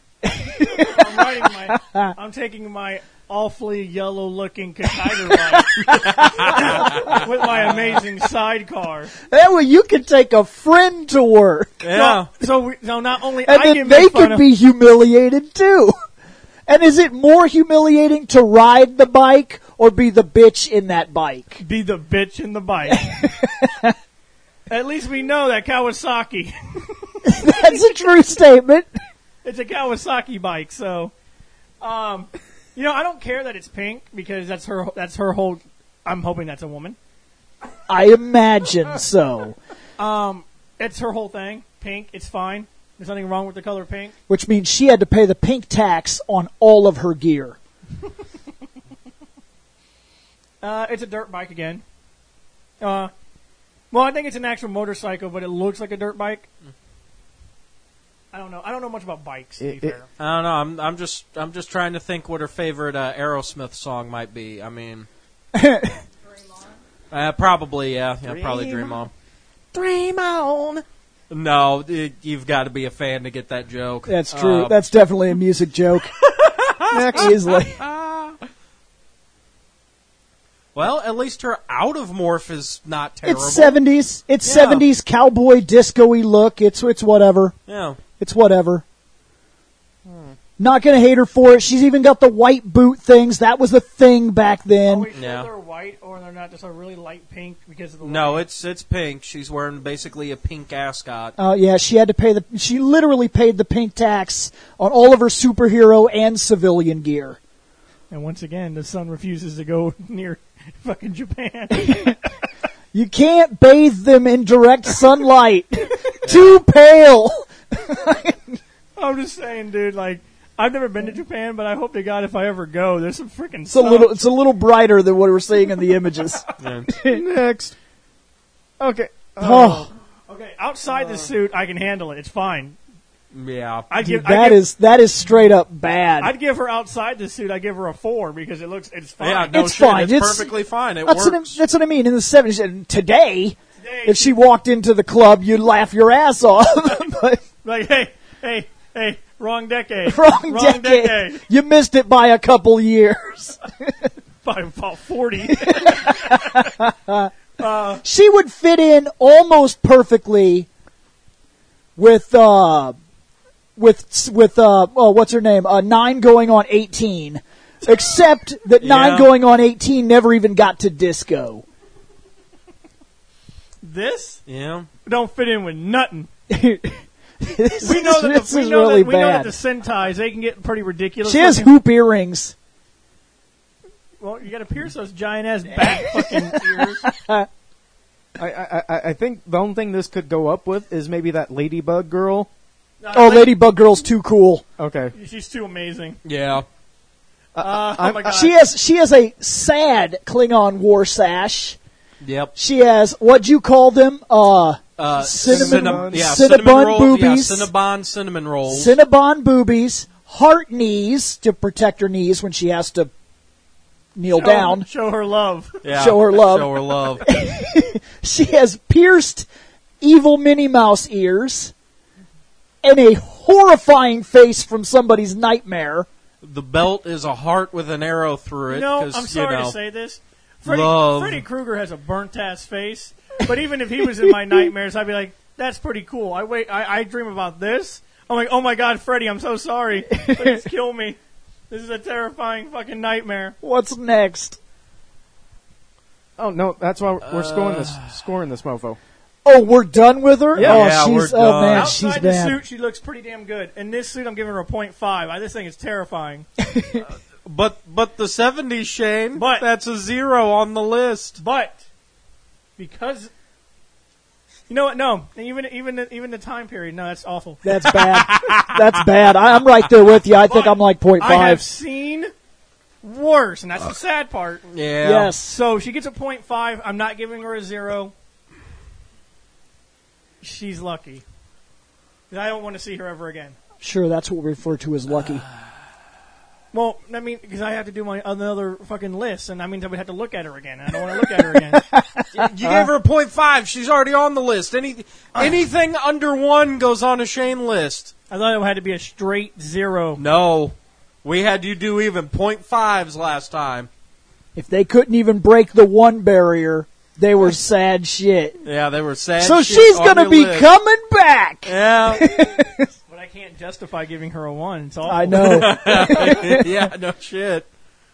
I'm riding my. I'm taking my awfully yellow-looking Kakaider bike with my amazing sidecar. That way you can take a friend to work. Yeah. So, so, we, so not only And I then get they made fun could of, be humiliated too. And is it more humiliating to ride the bike or be the bitch in that bike? be the bitch in the bike. At least we know that Kawasaki. That's a true statement. It's a Kawasaki bike, so um, you know I don't care that it's pink because that's her. That's her whole. I'm hoping that's a woman. I imagine so. Um, it's her whole thing. Pink. It's fine. There's nothing wrong with the color pink. Which means she had to pay the pink tax on all of her gear. Uh, it's a dirt bike again. Uh, well, I think it's an actual motorcycle, but it looks like a dirt bike. I don't know. I don't know much about bikes. To It- be it- fair. I don't know. I'm I'm just I'm just trying to think what her favorite uh, Aerosmith song might be. I mean, uh, probably yeah, yeah, probably Dream Dream On. Dream on. No, it, you've got to be a fan to get that joke. That's true. Uh, That's definitely a music joke. Easily. Well, at least her out of morph is not terrible. It's seventies. It's Yeah. seventies cowboy disco-y look. It's it's whatever. Yeah. It's whatever. Hmm. Not gonna hate her for it. She's even got the white boot things. That was the thing back Are then. we sure Yeah. they're white or they're not just a really light pink because of the No, light? it's it's pink. She's wearing basically a pink ascot. Uh, yeah, she had to pay the. She literally paid the pink tax on all of her superhero and civilian gear. And once again, the sun refuses to go near fucking Japan. You can't bathe them in direct sunlight. Too pale. I'm just saying, dude. Like, I've never been to Japan, but I hope to God if I ever go, there's some freaking. It's a little. It's a little brighter than what we're seeing in the images. Next. Okay. Oh, Okay, outside the suit, I can handle it. It's fine. Yeah. I'd dude, give, I'd that give, is that is straight up bad. I'd give her outside the suit. I give her a four because it looks. It's fine. Yeah, no It's shit. fine. It's, It's- perfectly fine. It that's, what I, works. that's what I mean. In the seventies, and today, Today, if she walked into the club, you'd laugh your ass off. But like, hey, hey, hey, wrong decade. wrong, decade. decade. You missed it by a couple years. By about forty. She would fit in almost perfectly with uh with with uh oh what's her name uh nine going on eighteen, except that nine Yeah. going on eighteen never even got to disco. This Yeah. don't fit in with nothing. This We know is, that this the, we is know really that, we know that bad. the Sentais, they can get pretty ridiculous. She has looking. hoop earrings. Well, you got to pierce those giant ass back fucking ears. I, I, I I think the only thing this could go up with is maybe that Ladybug girl. Oh, Ladybug Girl's too cool. Okay. She's too amazing. Yeah. Uh, oh I'm- my god. She has she has a sad Klingon war sash. Yep. She has what you call them? Uh, Uh, Cinnamon- cinna- yeah, Cinnabon cinnamon rolls. boobies. Yeah, Cinnabon cinnamon rolls. Cinnabon boobies, heart knees to protect her knees when she has to kneel show, down. Show her love. Yeah, show her love. Show her love. She has pierced evil Minnie Mouse ears and a horrifying face from somebody's nightmare. The belt is a heart with an arrow through it. No, 'cause, I'm sorry you know, to say this. Freddy, love. Freddy Krueger has a burnt ass face, but even if he was in my nightmares, I'd be like, "That's pretty cool." I wait, I, I dream about this. I'm like, "Oh my god, Freddy, I'm so sorry. Please kill me. This is a terrifying fucking nightmare." What's next? Oh no, that's why we're scoring this scoring this mofo. Oh, we're done with her? Yeah. oh, Yeah, she's, we're oh done. man, Outside she's the bad. suit, she looks pretty damn good. In this suit, I'm giving her a point five. I, this thing is terrifying. But but the seventies, Shane. But- that's a zero on the list. But because you know what? No, even even the, even the time period. No, that's awful. That's bad. That's bad. I, I'm right there with you. I think But I'm like point I have five. seen worse, and that's the sad part. Yeah. Yes. So she gets a point five. I'm not giving her a zero. She's lucky. 'Cause I don't want to see her ever again. Sure, that's what we refer to as lucky. Well, I mean, because I have to do my another fucking list, and that means I would have to look at her again. And I don't want to look at her again. You gave her a point five. She's already on the list. Any anything under one goes on a Shane list. I thought it had to be a straight zero. No, we had you do even point fives last time. If they couldn't even break the one barrier, they were sad shit. Yeah, they were sad. So shit she's on gonna your be list. coming back. Yeah, But I can't justify giving her a one. It's awful. I know. yeah, no shit.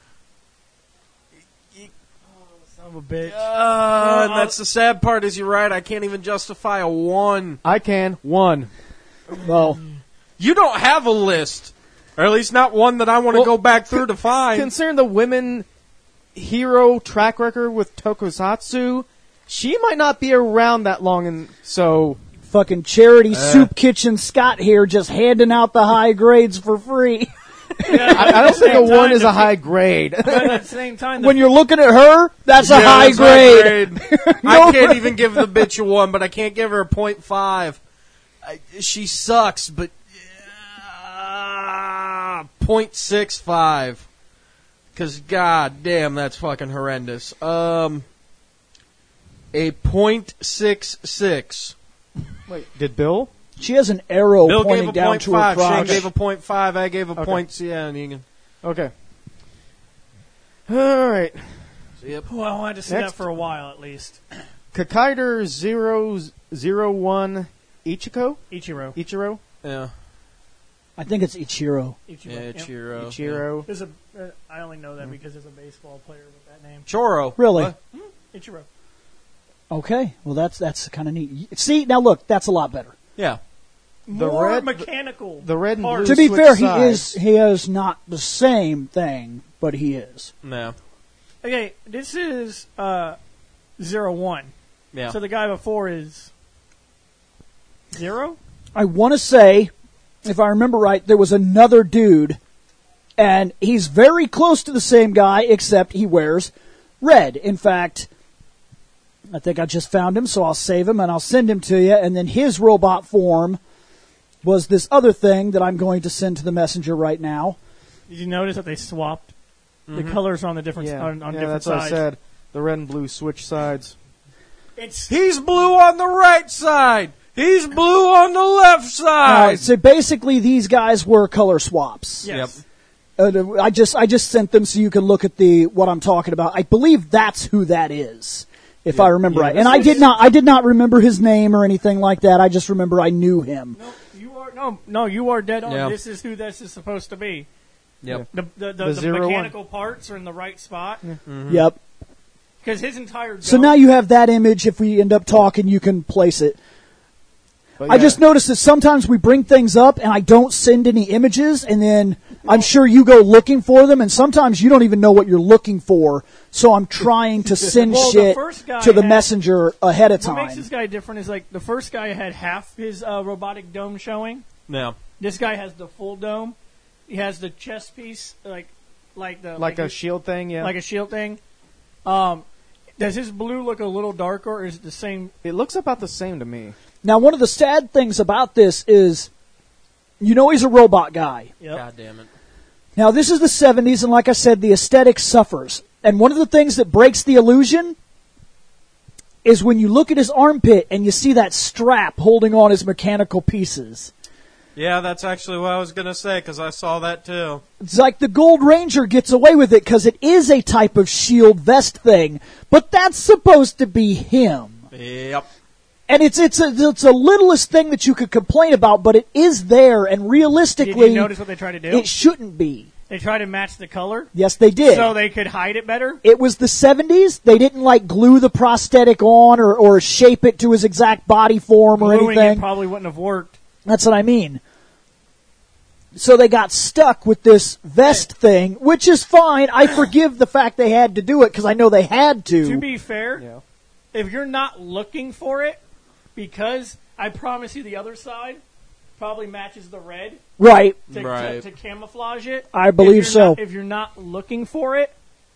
Son of a bitch. Uh, and that's the sad part. Is you're right. I can't even justify a one. I can one. Well, You don't have a list, or at least not one that I want to Well, go back through to find. Considering the women hero track record with Tokusatsu, she might not be around that long, and so fucking charity soup kitchen Scott here just handing out the high grades for free. Yeah, I, I don't think a one is a high grade. But at the same time, the When you're looking at her, that's a Yeah, high that's high grade. grade. I can't even give the bitch a one, but I can't give her a point five. I, she sucks, but uh, point six five. Because god damn, that's fucking horrendous. Um, a point six six. Wait, did Bill? She has an arrow Bill pointing gave a down point to her five. Shane crotch. gave a point five. I gave a Okay. point. Yeah, and you can. Okay. All right. Yep. Well, I wanted to see Next. that for a while at least. Kakaider zero zero one Ichiko? Ichiro. Ichiro? Yeah. I think it's Ichiro. Ichiro. Yeah, Yep. Ichiro. Ichiro. There's a. Uh, I only know that because there's a baseball player with that name. Choro. Really? What? Ichiro. Okay. Well, that's that's kind of neat. See, now look, that's a lot better. Yeah. The More red- mechanical. the red and parts. blue To be switch fair, he sides. is he is not the same thing, but he is. No. Okay, this is uh, zero one. Yeah. So the guy before is zero. I want to say, if I remember right, there was another dude, and he's very close to the same guy, except he wears red. In fact, I think I just found him, so I'll save him and I'll send him to you. And then his robot form was this other thing that I'm going to send to the messenger right now. Did you notice that they swapped the Mhm. colors on the different Yeah, on, on yeah different that's what I sides? said. The red and blue switch sides. It's He's blue on the right side. He's blue on the left Uh, side. so basically, these guys were color swaps. yes. Uh, I just I just sent them so you can look at the what I'm talking about. I believe that's who that is, if I remember Yeah, right. this And I is- did not I did not remember his name or anything like that. I just remember I knew him. No, you are no, no, you are dead on. Yeah. This is who this is supposed to be. Yep. The the, the, The the zero mechanical parts are in the right spot Yep. because his entire. So dome- now you have that image. If we end up talking, you can place it. But I yeah, just noticed that sometimes we bring things up and I don't send any images, and then I'm sure you go looking for them, and sometimes you don't even know what you're looking for. So I'm trying to send Well, the shit first guy to the had- messenger ahead of What makes time. this guy different is like the first guy had half his uh, robotic dome showing. Yeah. This guy has the full dome. He has the chest piece, like like the like a his- shield thing, yeah. like a shield thing. Um, does his blue look a little darker, or is it the same? it looks about the same to me. Now, one of the sad things about this is, you know, he's a robot guy. Yep. God damn it. Now, this is the seventies, and like I said, the aesthetic suffers. And one of the things that breaks the illusion is when you look at his armpit and you see that strap holding on his mechanical pieces. Yeah, that's actually what I was going to say, because I saw that too. It's like the Gold Ranger gets away with it because it is a type of shield vest thing, but that's supposed to be him. Yep. And it's it's a it's a littlest thing that you could complain about, but it is there, and Did realistically, you notice what they tried to do? it shouldn't be. They tried to match the color Yes, they did. so they could hide it better. It was the seventies. They didn't like glue the prosthetic on or, or shape it to his exact body form or Gluing anything. it probably wouldn't have worked. That's what I mean. So they got stuck with this vest thing, which is fine. I forgive the fact they had to do it because I know they had to. To be fair, Yeah. if you're not looking for it, because I promise you the other side probably matches the red Right. to, Right. to, to camouflage it. I believe If you're so. not- if you're not looking for it,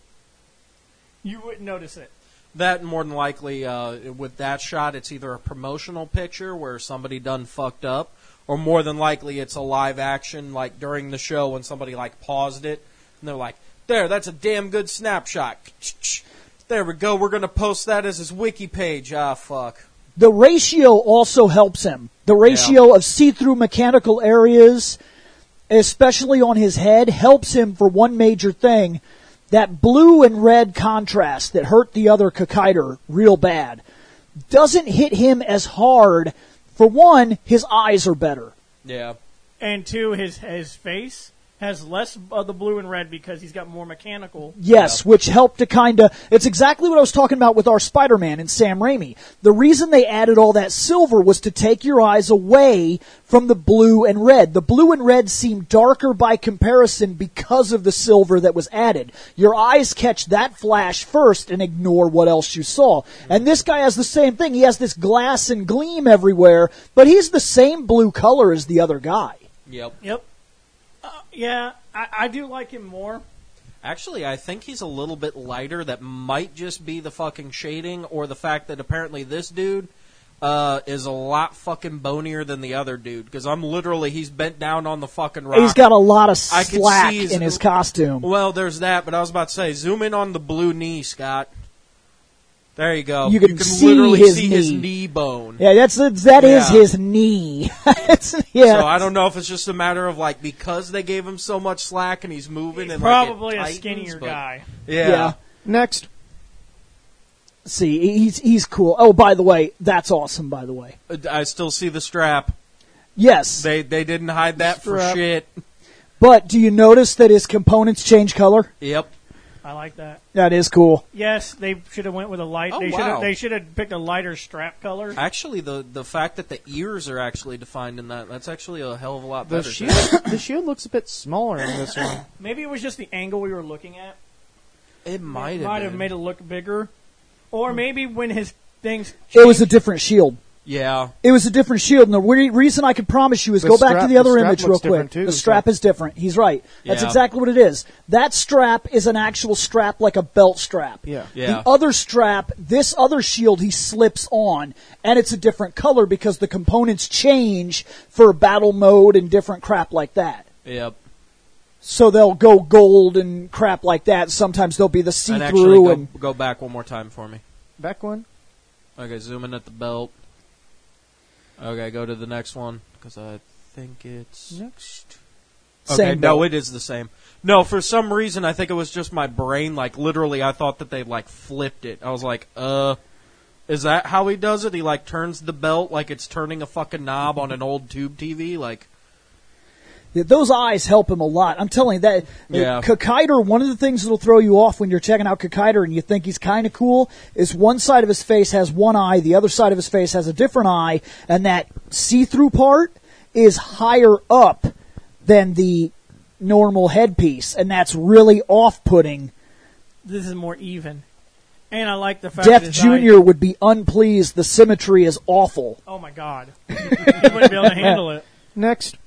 you wouldn't notice it. That more than likely, uh, with that shot, it's either a promotional picture where somebody done fucked up, or more than likely it's a live action, like during the show when somebody like paused it, and they're like, "There, that's a damn good snapshot. There we go. We're gonna post that as his wiki page." Ah, fuck. The ratio also helps him. The ratio of see-through mechanical areas, especially on his head, helps him for one major thing. That blue and red contrast that hurt the other Kakaider real bad doesn't hit him as hard. For one, his eyes are better. Yeah. And two, his his face has less of the blue and red because he's got more mechanical. Yes, which helped to kind of... It's exactly what I was talking about with our Spider-Man and Sam Raimi. The reason they added all that silver was to take your eyes away from the blue and red. The blue and red seem darker by comparison because of the silver that was added. Your eyes catch that flash first and ignore what else you saw. And this guy has the same thing. He has this glass and gleam everywhere, but he's the same blue color as the other guy. Yep. Yep. Uh, yeah, I, I do like him more. Actually, I think he's a little bit lighter. That might just be the fucking shading, or the fact that apparently this dude uh, is a lot fucking bonier than the other dude. Because I'm literally, he's bent down on the fucking rock. He's got a lot of I can slack see his- in his costume. Well, there's that, but I was about to say, zoom in on the blue knee, Scott. There you go. You can see literally his see his knee. knee bone. Yeah, that's that is Yeah. his knee. It's- yeah. So I don't know if it's just a matter of like because they gave him so much slack and he's moving He's and probably like, a it tightens, skinnier but- guy. Yeah. Yeah. Next, See, he's he's cool. Oh, by the way, that's awesome. By the way, I still see the strap. yes. They they didn't hide that Strap. for shit. But do you notice that his components change color? Yep. I like that. That is cool. Yes, they should have went with a light. Oh, they should wow. have. They should have picked a lighter strap color. Actually, the the fact that the ears are actually defined in that, that's actually a hell of a lot The better. shield, the shield looks a bit smaller in this one. Maybe it was just the angle we were looking at. It might have might have been. made it look bigger, or maybe when his things. It was a changed- different shield. Yeah. It was a different shield, and the re- reason I can promise you is The go back to strap- the other the strap image real looks quick. different too, the so- strap is different. He's right. That's Yeah. exactly what it is. That strap is an actual strap, like a belt strap. Yeah. Yeah. The other strap, this other shield, he slips on, and it's a different color because the components change for battle mode and different crap like that. Yep. So they'll go gold and crap like that. Sometimes they'll be the And actually, see-through go, and go back one more time for me. Back one. Okay, zoom in at the belt. Okay, go to the next one, because I think it's... Next. Okay, same no, belt. it is the same. No, for some reason, I think it was just my brain. Like, literally, I thought that they, like, flipped it. I was like, uh... Is that how he does it? He, like, turns the belt like it's turning a fucking knob on an old tube T V? Like... Yeah, those eyes help him a lot. I'm telling you that. Yeah. Kikaider, one of the things that'll throw you off when you're checking out Kikaider and you think he's kind of cool is one side of his face has one eye, the other side of his face has a different eye, and that see-through part is higher up than the normal headpiece, and that's really off-putting. This is more even, and I like the fact Death that his Junior would be unpleased. The symmetry is awful. eye- oh my god, he wouldn't be able to handle it. Next.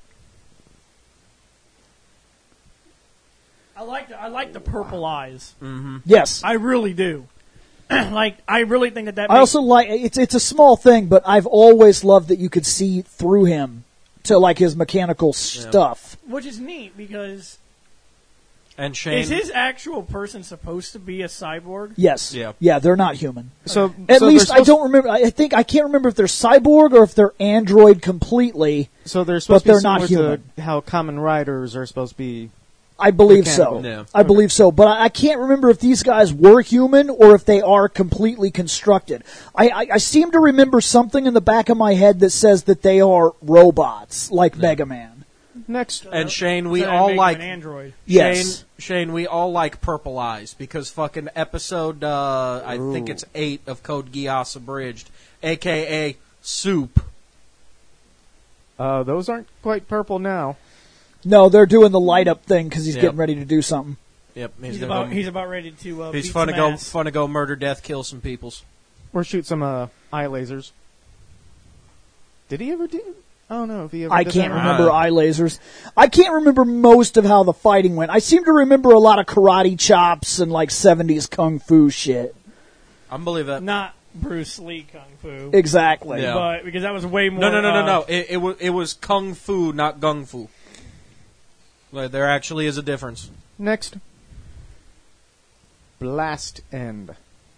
I like the, I like the purple eyes. Yes. I really do. Like I really think that that. I makes, also like it's it's a small thing, but I've always loved that you could see through him to like his mechanical stuff. which is neat because And Shane... is his actual person supposed to be a cyborg? Yes. Yeah. Yeah, they're not human. So At so least they're I supposed- don't remember. I think I can't remember if they're cyborg or if they're android completely. So they're supposed But to be they're not similar to how common riders are supposed to be. I believe so. Mechanical. Yeah. I believe so, but I, I can't remember if these guys were human or if they are completely constructed. I, I, I seem to remember something in the back of my head that says that they are robots, like Mega Man. Next. And Shane, we So they all make him like... an android. Yes. Shane, Shane, we all like purple eyes because fucking episode, uh, I think Ooh. it's eight of Code Geass Abridged, a k a. Soup. Uh, those aren't quite purple now. No, they're doing the light up thing because he's Yep. getting ready to do something. Yep, he's, He's gonna about go, he's about ready to. Uh, he's beat fun to some go, ass. fun to go murder, death, kill some peoples. Or shoot some uh, eye lasers. Did he ever do? I don't know if he ever. I did can't that. remember Uh, eye lasers. I can't remember most of how the fighting went. I seem to remember a lot of karate chops and like seventies kung fu shit. I believe that. Not Bruce Lee kung fu, Exactly. Yeah. but because that was way more. No, no, no, no, uh, no. It, it was it was kung fu, not gung fu. Like, there actually is a difference. Next. Blast End.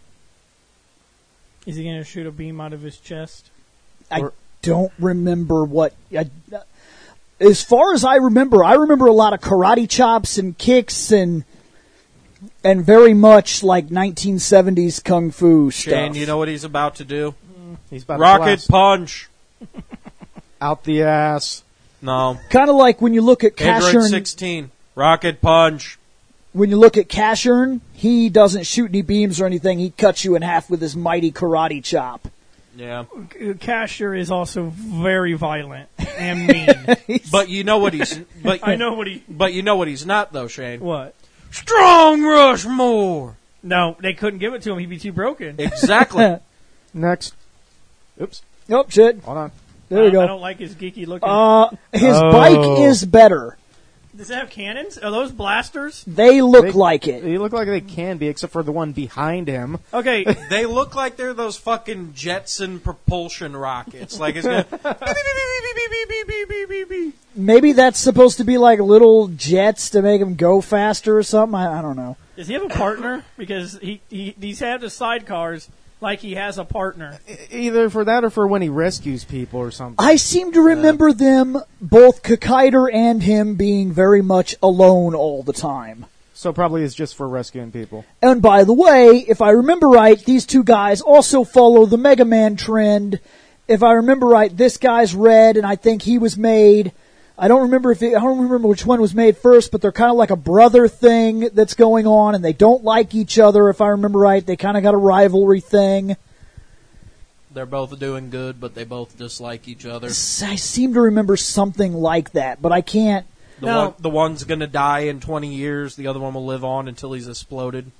Is he going to shoot a beam out of his chest? I Or- don't remember what. I, as far as I remember, I remember a lot of karate chops and kicks and and very much like nineteen seventies kung fu stuff. Shane, you know what he's about to do? He's about to Rocket blast punch. out the ass. No. Kind of like when you look at Android Cashern. sixteen. Rocket punch. When you look at Cashern, he doesn't shoot any beams or anything. He cuts you in half with his mighty karate chop. Yeah. Casher is also very violent and mean. But you know what he's but I know what he. But you know what he's not though, Shane. What? Strong Rushmore. No, they couldn't give it to him. He'd be too broken. Exactly. Next. Oops. Oh shit! Hold on. There we I, I go. don't like his geeky looking. Uh, his Oh. bike is better. Does it have cannons? Are those blasters? They look They- like it. They look like they can be, except for the one behind him. Okay, They look like they're those fucking Jetson propulsion rockets. Like it's gonna Maybe that's supposed to be like little jets to make him go faster or something. I, I don't know. does he have a partner? Because he, he these have the sidecars like he has a partner. Either for that or for when he rescues people or something. I seem to remember them, both Kikaider and him, being very much alone all the time. So probably it's just for rescuing people. And by the way, if I remember right, these two guys also follow the Mega Man trend. If I remember right, this guy's red, and I think he was made. I don't remember if it, I don't remember which one was made first, but they're kind of like a brother thing that's going on, and they don't like each other. If I remember right, they kind of got a rivalry thing. They're both doing good, but they both dislike each other. I seem to remember something like that, but I can't. The, No. one, the one's going to die in twenty years. The other one will live on until he's exploded.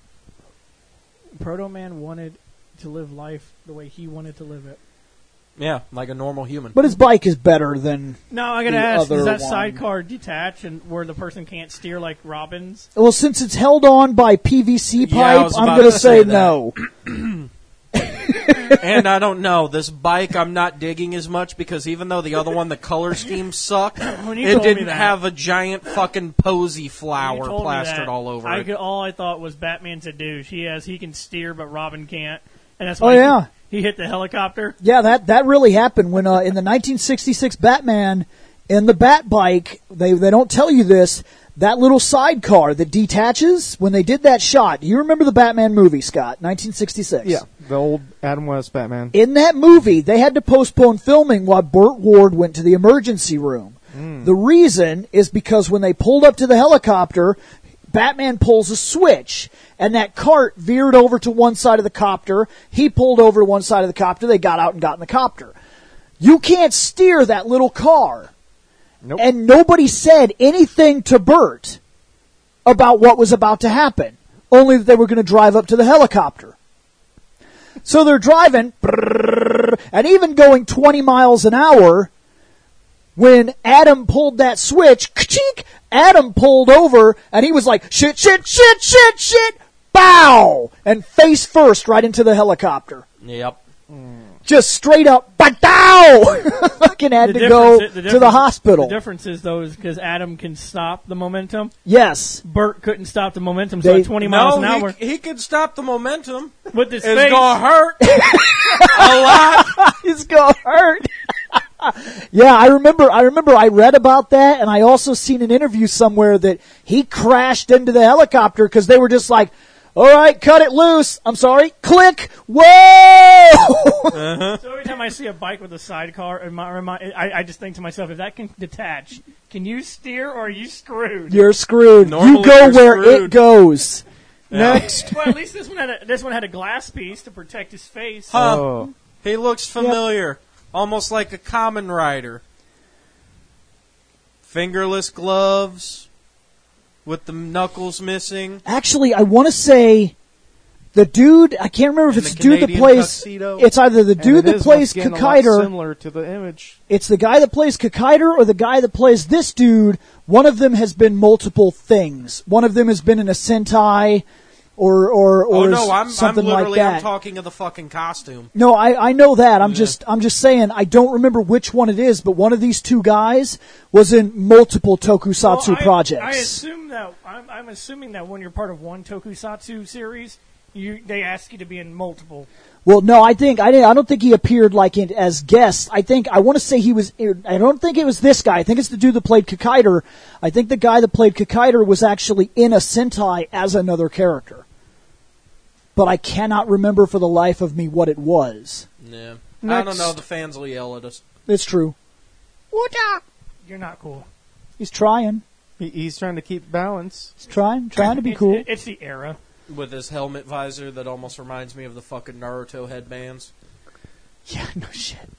Proto Man wanted to live life the way he wanted to live it. Yeah, like a normal human. But his bike is better than. Now I gotta The ask: other does that one. sidecar detach and where the person can't steer like Robin's? Well, since it's held on by P V C Yeah, I pipe, was I'm about going to to say say that. no. And I don't know. This bike I'm not digging as much because even though the other one, the color scheme sucked, When you it told me didn't that- have a giant fucking posy You flower told me plastered that. all over I it. could, all I thought was Batman's a douche. He has he can steer, but Robin can't, and that's Oh, why he- yeah. he, hit the helicopter. Yeah, that, that really happened when uh, in the nineteen sixty-six Batman, in the Bat Bike, they they don't tell you this, that little sidecar that detaches, when they did that shot, do you remember the Batman movie, Scott, nineteen sixty-six? Yeah, the old Adam West Batman. In that movie, they had to postpone filming while Burt Ward went to the emergency room. The reason is because when they pulled up to the helicopter, Batman pulls a switch, and that cart veered over to one side of the copter. He pulled over to one side of the copter. They got out and got in the copter. You can't steer that little car. Nope. And nobody said anything to Burt about what was about to happen, only that they were going to drive up to the helicopter. So they're driving, and even going twenty miles an hour, when Adam pulled that switch, ka-chink, Adam pulled over, and he was like, shit, shit, shit, shit, shit, bow! And face first right into the helicopter. Yep. Just straight up, ba-dow! Fucking had The to go difference- the to the difference- hospital. The difference is though is because Adam can stop the momentum. Yes. Burt couldn't stop the momentum, so They- at twenty miles No, an hour he, he could stop the momentum. with his It's face. gonna hurt a lot. It's gonna hurt. Yeah, I remember. I remember. I read about that, and I also seen an interview somewhere that he crashed into the helicopter because they were just like, "All right, cut it loose." I'm sorry. Click. Whoa! So every time I see a bike with a sidecar, it might remind- I, I just think to myself, if that can detach, can you steer or are you screwed? You're screwed. Normally you go you're where it screwed. goes. Next. Well, at least this one had a, this one had a glass piece to protect his face. Huh. Oh. He looks familiar. Almost like a common rider. Fingerless gloves with the knuckles missing. Actually, I want to say the dude. I can't remember if And it's the the dude that Canadian plays. tuxedo. It's either the And dude it that is, plays once again, a lot Kikaider. similar to the image. It's the guy that plays Kikaider or the guy that plays this dude. One of them has been multiple things. One of them has been in a Sentai or or or Oh no, I'm, I'm something literally like that. I'm talking of the fucking costume. No, I, I know that. I'm Yeah. just I'm just saying I don't remember which one it is, but one of these two guys was in multiple tokusatsu Well, I- projects. I assume that I'm, I'm assuming that when you're part of one tokusatsu series, you they ask you to be in multiple. Well, no, I think I didn't. I don't think he appeared like in, as guest. I think I want to say he was. I don't think it was this guy. I think it's the dude that played Kikaider. I think the guy that played Kikaider was actually in a Sentai as another character, but I cannot remember for the life of me what it was. Yeah. I Next. don't know. The fans will yell at us. It's true. You're not cool. He's trying. He, he's trying to keep balance. He's trying. Trying to be It's- cool. It's the era. With his helmet visor that almost reminds me of the fucking Naruto headbands. Yeah. No shit.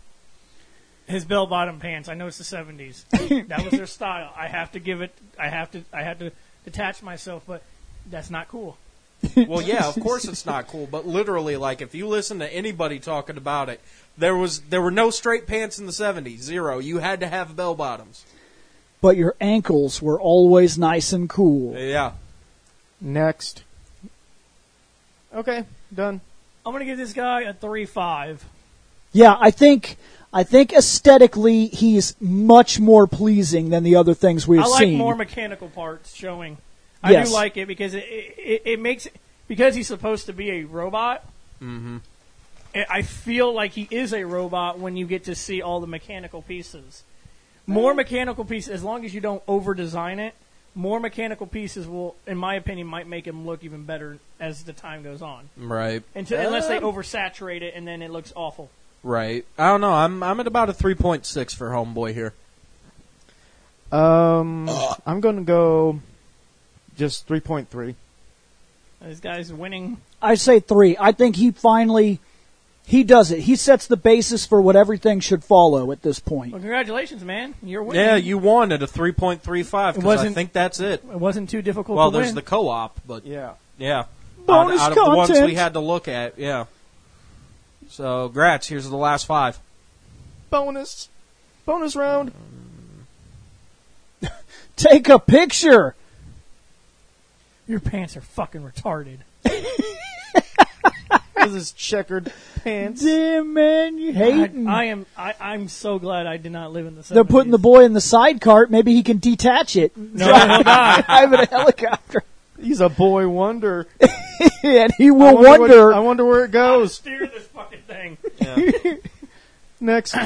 His bell bottom pants. I know it's the seventies. That was their style. I have to give it. I have to. I have to detach myself, but that's not cool. Well, yeah, of course it's not cool, but literally, like, if you listen to anybody talking about it, there was there were no straight pants in the seventies. Zero. You had to have bell bottoms. But your ankles were always nice and cool. Yeah. Next. Okay, done. I'm gonna give this guy a three five. Yeah, I think I think aesthetically he's much more pleasing than the other things we've I like seen. more mechanical parts showing. I Yes. do like it because it it, it makes because he's supposed to be a robot. Mm-hmm. I I feel like he is a robot when you get to see all the mechanical pieces. More mechanical pieces, as long as you don't over design it. more mechanical pieces will, in my opinion, might make him look even better as the time goes on. Right. Until, unless they oversaturate it and then it looks awful. Right. I don't know. I'm I'm at about a three point six for Homeboy here. Um, I'm going to go just three point three. This guy's winning. I say three. I think he finally, he does it. He sets the basis for what everything should follow at this point. Well, congratulations, man. You're winning. Yeah, you won at a three point three five, It because I wasn't- think that's it. It wasn't too difficult Well, to there's win. the co-op, but Yeah. yeah. Bonus out, out of the ones content. we had to look at, yeah. So, grats. Here's the last five. Bonus. Bonus round. Take a picture. Your pants are fucking retarded. This is checkered pants. Damn, man, you I, hating. I am. I, I'm so glad I did not live in the. They're putting the boy in the side cart. Maybe he can detach it. No, he'll die. Drive in a helicopter. He's a boy wonder. And he I will wonder, wonder. what- I wonder where it goes. Steer this fucking thing. Next.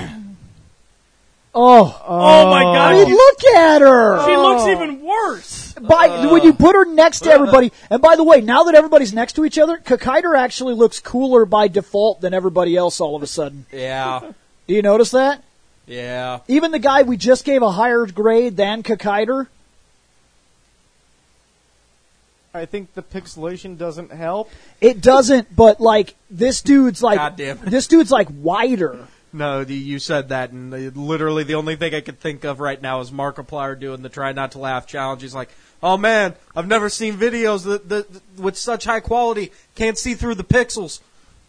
oh, Oh my I god! mean, She, look at her. she looks Oh. even worse. By, when you put her next to everybody, and by the way, now that everybody's next to each other, Kikaider actually looks cooler by default than everybody else all of a sudden. Yeah. Do you notice that? Yeah. Even the guy we just gave a higher grade than Kikaider. I think the pixelation doesn't help. It doesn't, but like this dude's like God damn it. this dude's like wider. No, the- you said that, and uh, literally the only thing I could think of right now is Markiplier doing the Try Not to Laugh challenge. He's like, oh man, I've never seen videos that, that, that with such high quality, can't see through the pixels.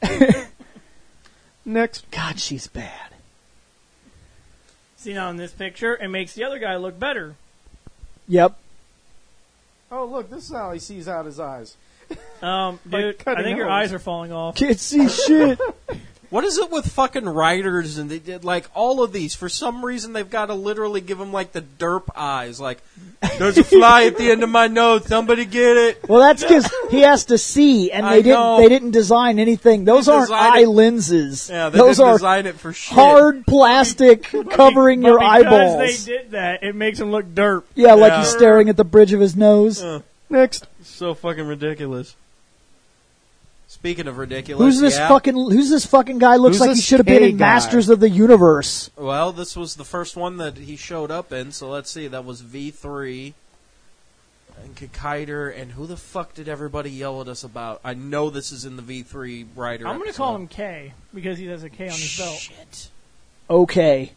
Next. God, she's bad. See now in this picture, it makes the other guy look better. Yep. Oh, look, this is how he sees out his eyes. Um, Like dude, I cutting think your hose. eyes are falling off. Can't see shit. What is it with fucking writers and they did like all of these? For some reason, they've got to literally give them like the derp eyes. Like, there's a fly at the end of my nose. Somebody get it. Well, that's because he has to see, and I they didn't. know. They didn't design anything. Those They aren't designed eye it- lenses. Yeah, they Those didn't are design it for shit. hard plastic covering But your because eyeballs. they did that, it makes him look derp. Yeah, like Yeah. he's staring at the bridge of his nose. Uh, Next. so fucking ridiculous. Speaking of ridiculous, Who's this yeah. fucking? Who's this fucking guy? Looks Who's like he this should have been gay in guy? Masters of the Universe. Well, this was the first one that he showed up in, so let's see. That was V three. And Kikaider, and who the fuck did everybody yell at us about? I know this is in the V three writer I'm going to episode. call him K because he has a K on his belt. Shit. Okay.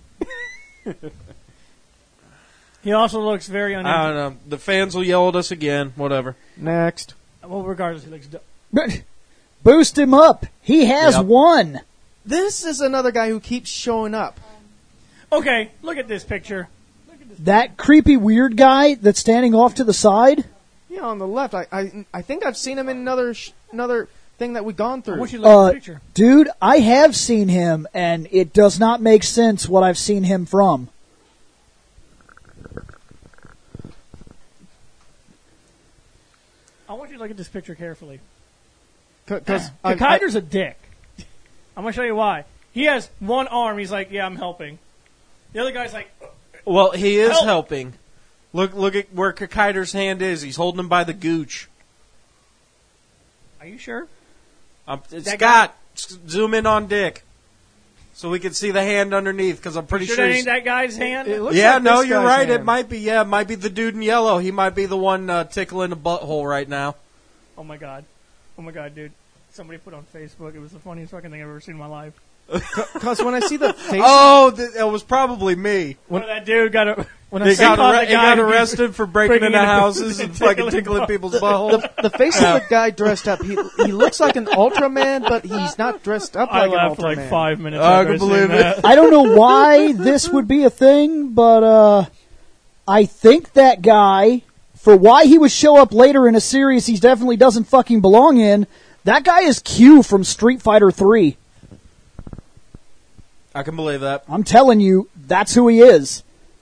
He also looks very I uninteresting. don't know. The fans will yell at us again. Whatever. Next. Well, regardless, he looks. Du- But boost him up. He has Yep. one. This is another guy who keeps showing up. okay, look at this picture. That creepy weird guy that's standing off to the side. Yeah, on the left. I I, I think I've seen him in another sh- another thing that we've gone I through. want you to look at Uh, the picture. Dude, I have seen him, and it does not make sense what I've seen him from. I want you to look at this picture carefully. Because Kikaider's a dick. I'm going to show you why. He has one arm. He's like, yeah, I'm helping. The other guy's like, Well, he is Help. helping. Look, look at where Kikaider's hand is. He's holding him by the gooch. are you sure? Um, That Scott, s- zoom in on Dick, so we can see the hand underneath. Because I'm pretty Sure sure. that he's- ain't that guy's hand? It looks yeah, like no, this you're guy's right. It hand. might be. Yeah, it might be the dude in yellow. He might be the one uh, tickling a butthole right now. Oh, my God. Oh, my God, dude. Somebody put on Facebook. It was the funniest fucking thing I've ever seen in my life. Because when I see the face, Oh, th- it was probably me. When that dude got a. when He I see got, caught arre- the he guy got who- arrested for breaking, breaking into into houses and fucking tickling tickling people's buttholes. the face of the guy dressed up, he he looks like an Ultraman, but he's not dressed up I like an laughed for Ultraman. like five minutes. I after can seen believe it. that. I don't know why this would be a thing, but uh, I think that guy, for why he would show up later in a series he definitely doesn't fucking belong in, that guy is Q from Street Fighter three. I can believe that. I'm telling you, that's who he is.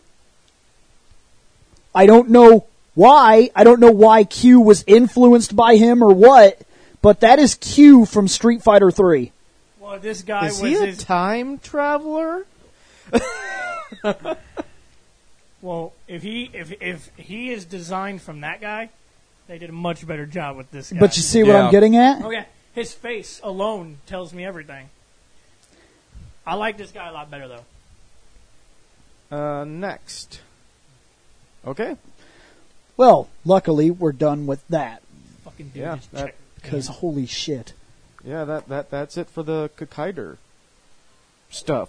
I don't know why. I don't know why Q was influenced by him or what, but that is Q from Street Fighter three. Well, this guy Is was he a his. time traveler? Well, Well, if he if if he is designed from that guy, they did a much better job with this guy. But you see what Yeah. I'm getting at? Oh yeah, his face alone tells me everything. I like this guy a lot better though. Uh, next. Okay. Well, luckily we're done with that Fucking dude Yeah, is that- check- because holy shit. Yeah, that, that that's it for the Kikaider stuff.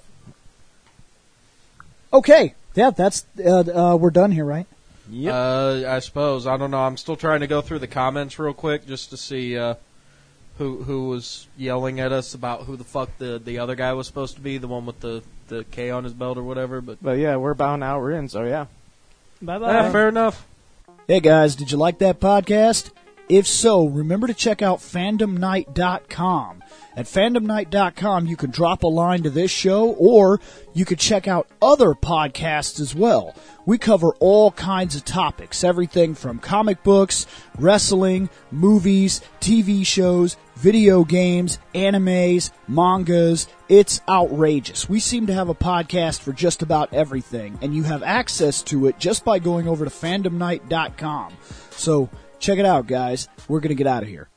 Okay, yeah, that's uh, uh, we're done here, right? Yep. Uh, I suppose. I don't know. I'm still trying to go through the comments real quick just to see uh, who who was yelling at us about who the fuck the, the other guy was supposed to be, the one with the, the K on his belt or whatever. But but yeah, we're about an hour in, so yeah. Bye bye. eh, fair enough. Hey guys, did you like that podcast? If so, remember to check out fandom night dot com. At fandom night dot com, you can drop a line to this show, or you could check out other podcasts as well. We cover all kinds of topics, everything from comic books, wrestling, movies, T V shows, video games, animes, mangas. It's outrageous. We seem to have a podcast for just about everything, and you have access to it just by going over to fandom night dot com. So, check it out, guys. We're going to get out of here.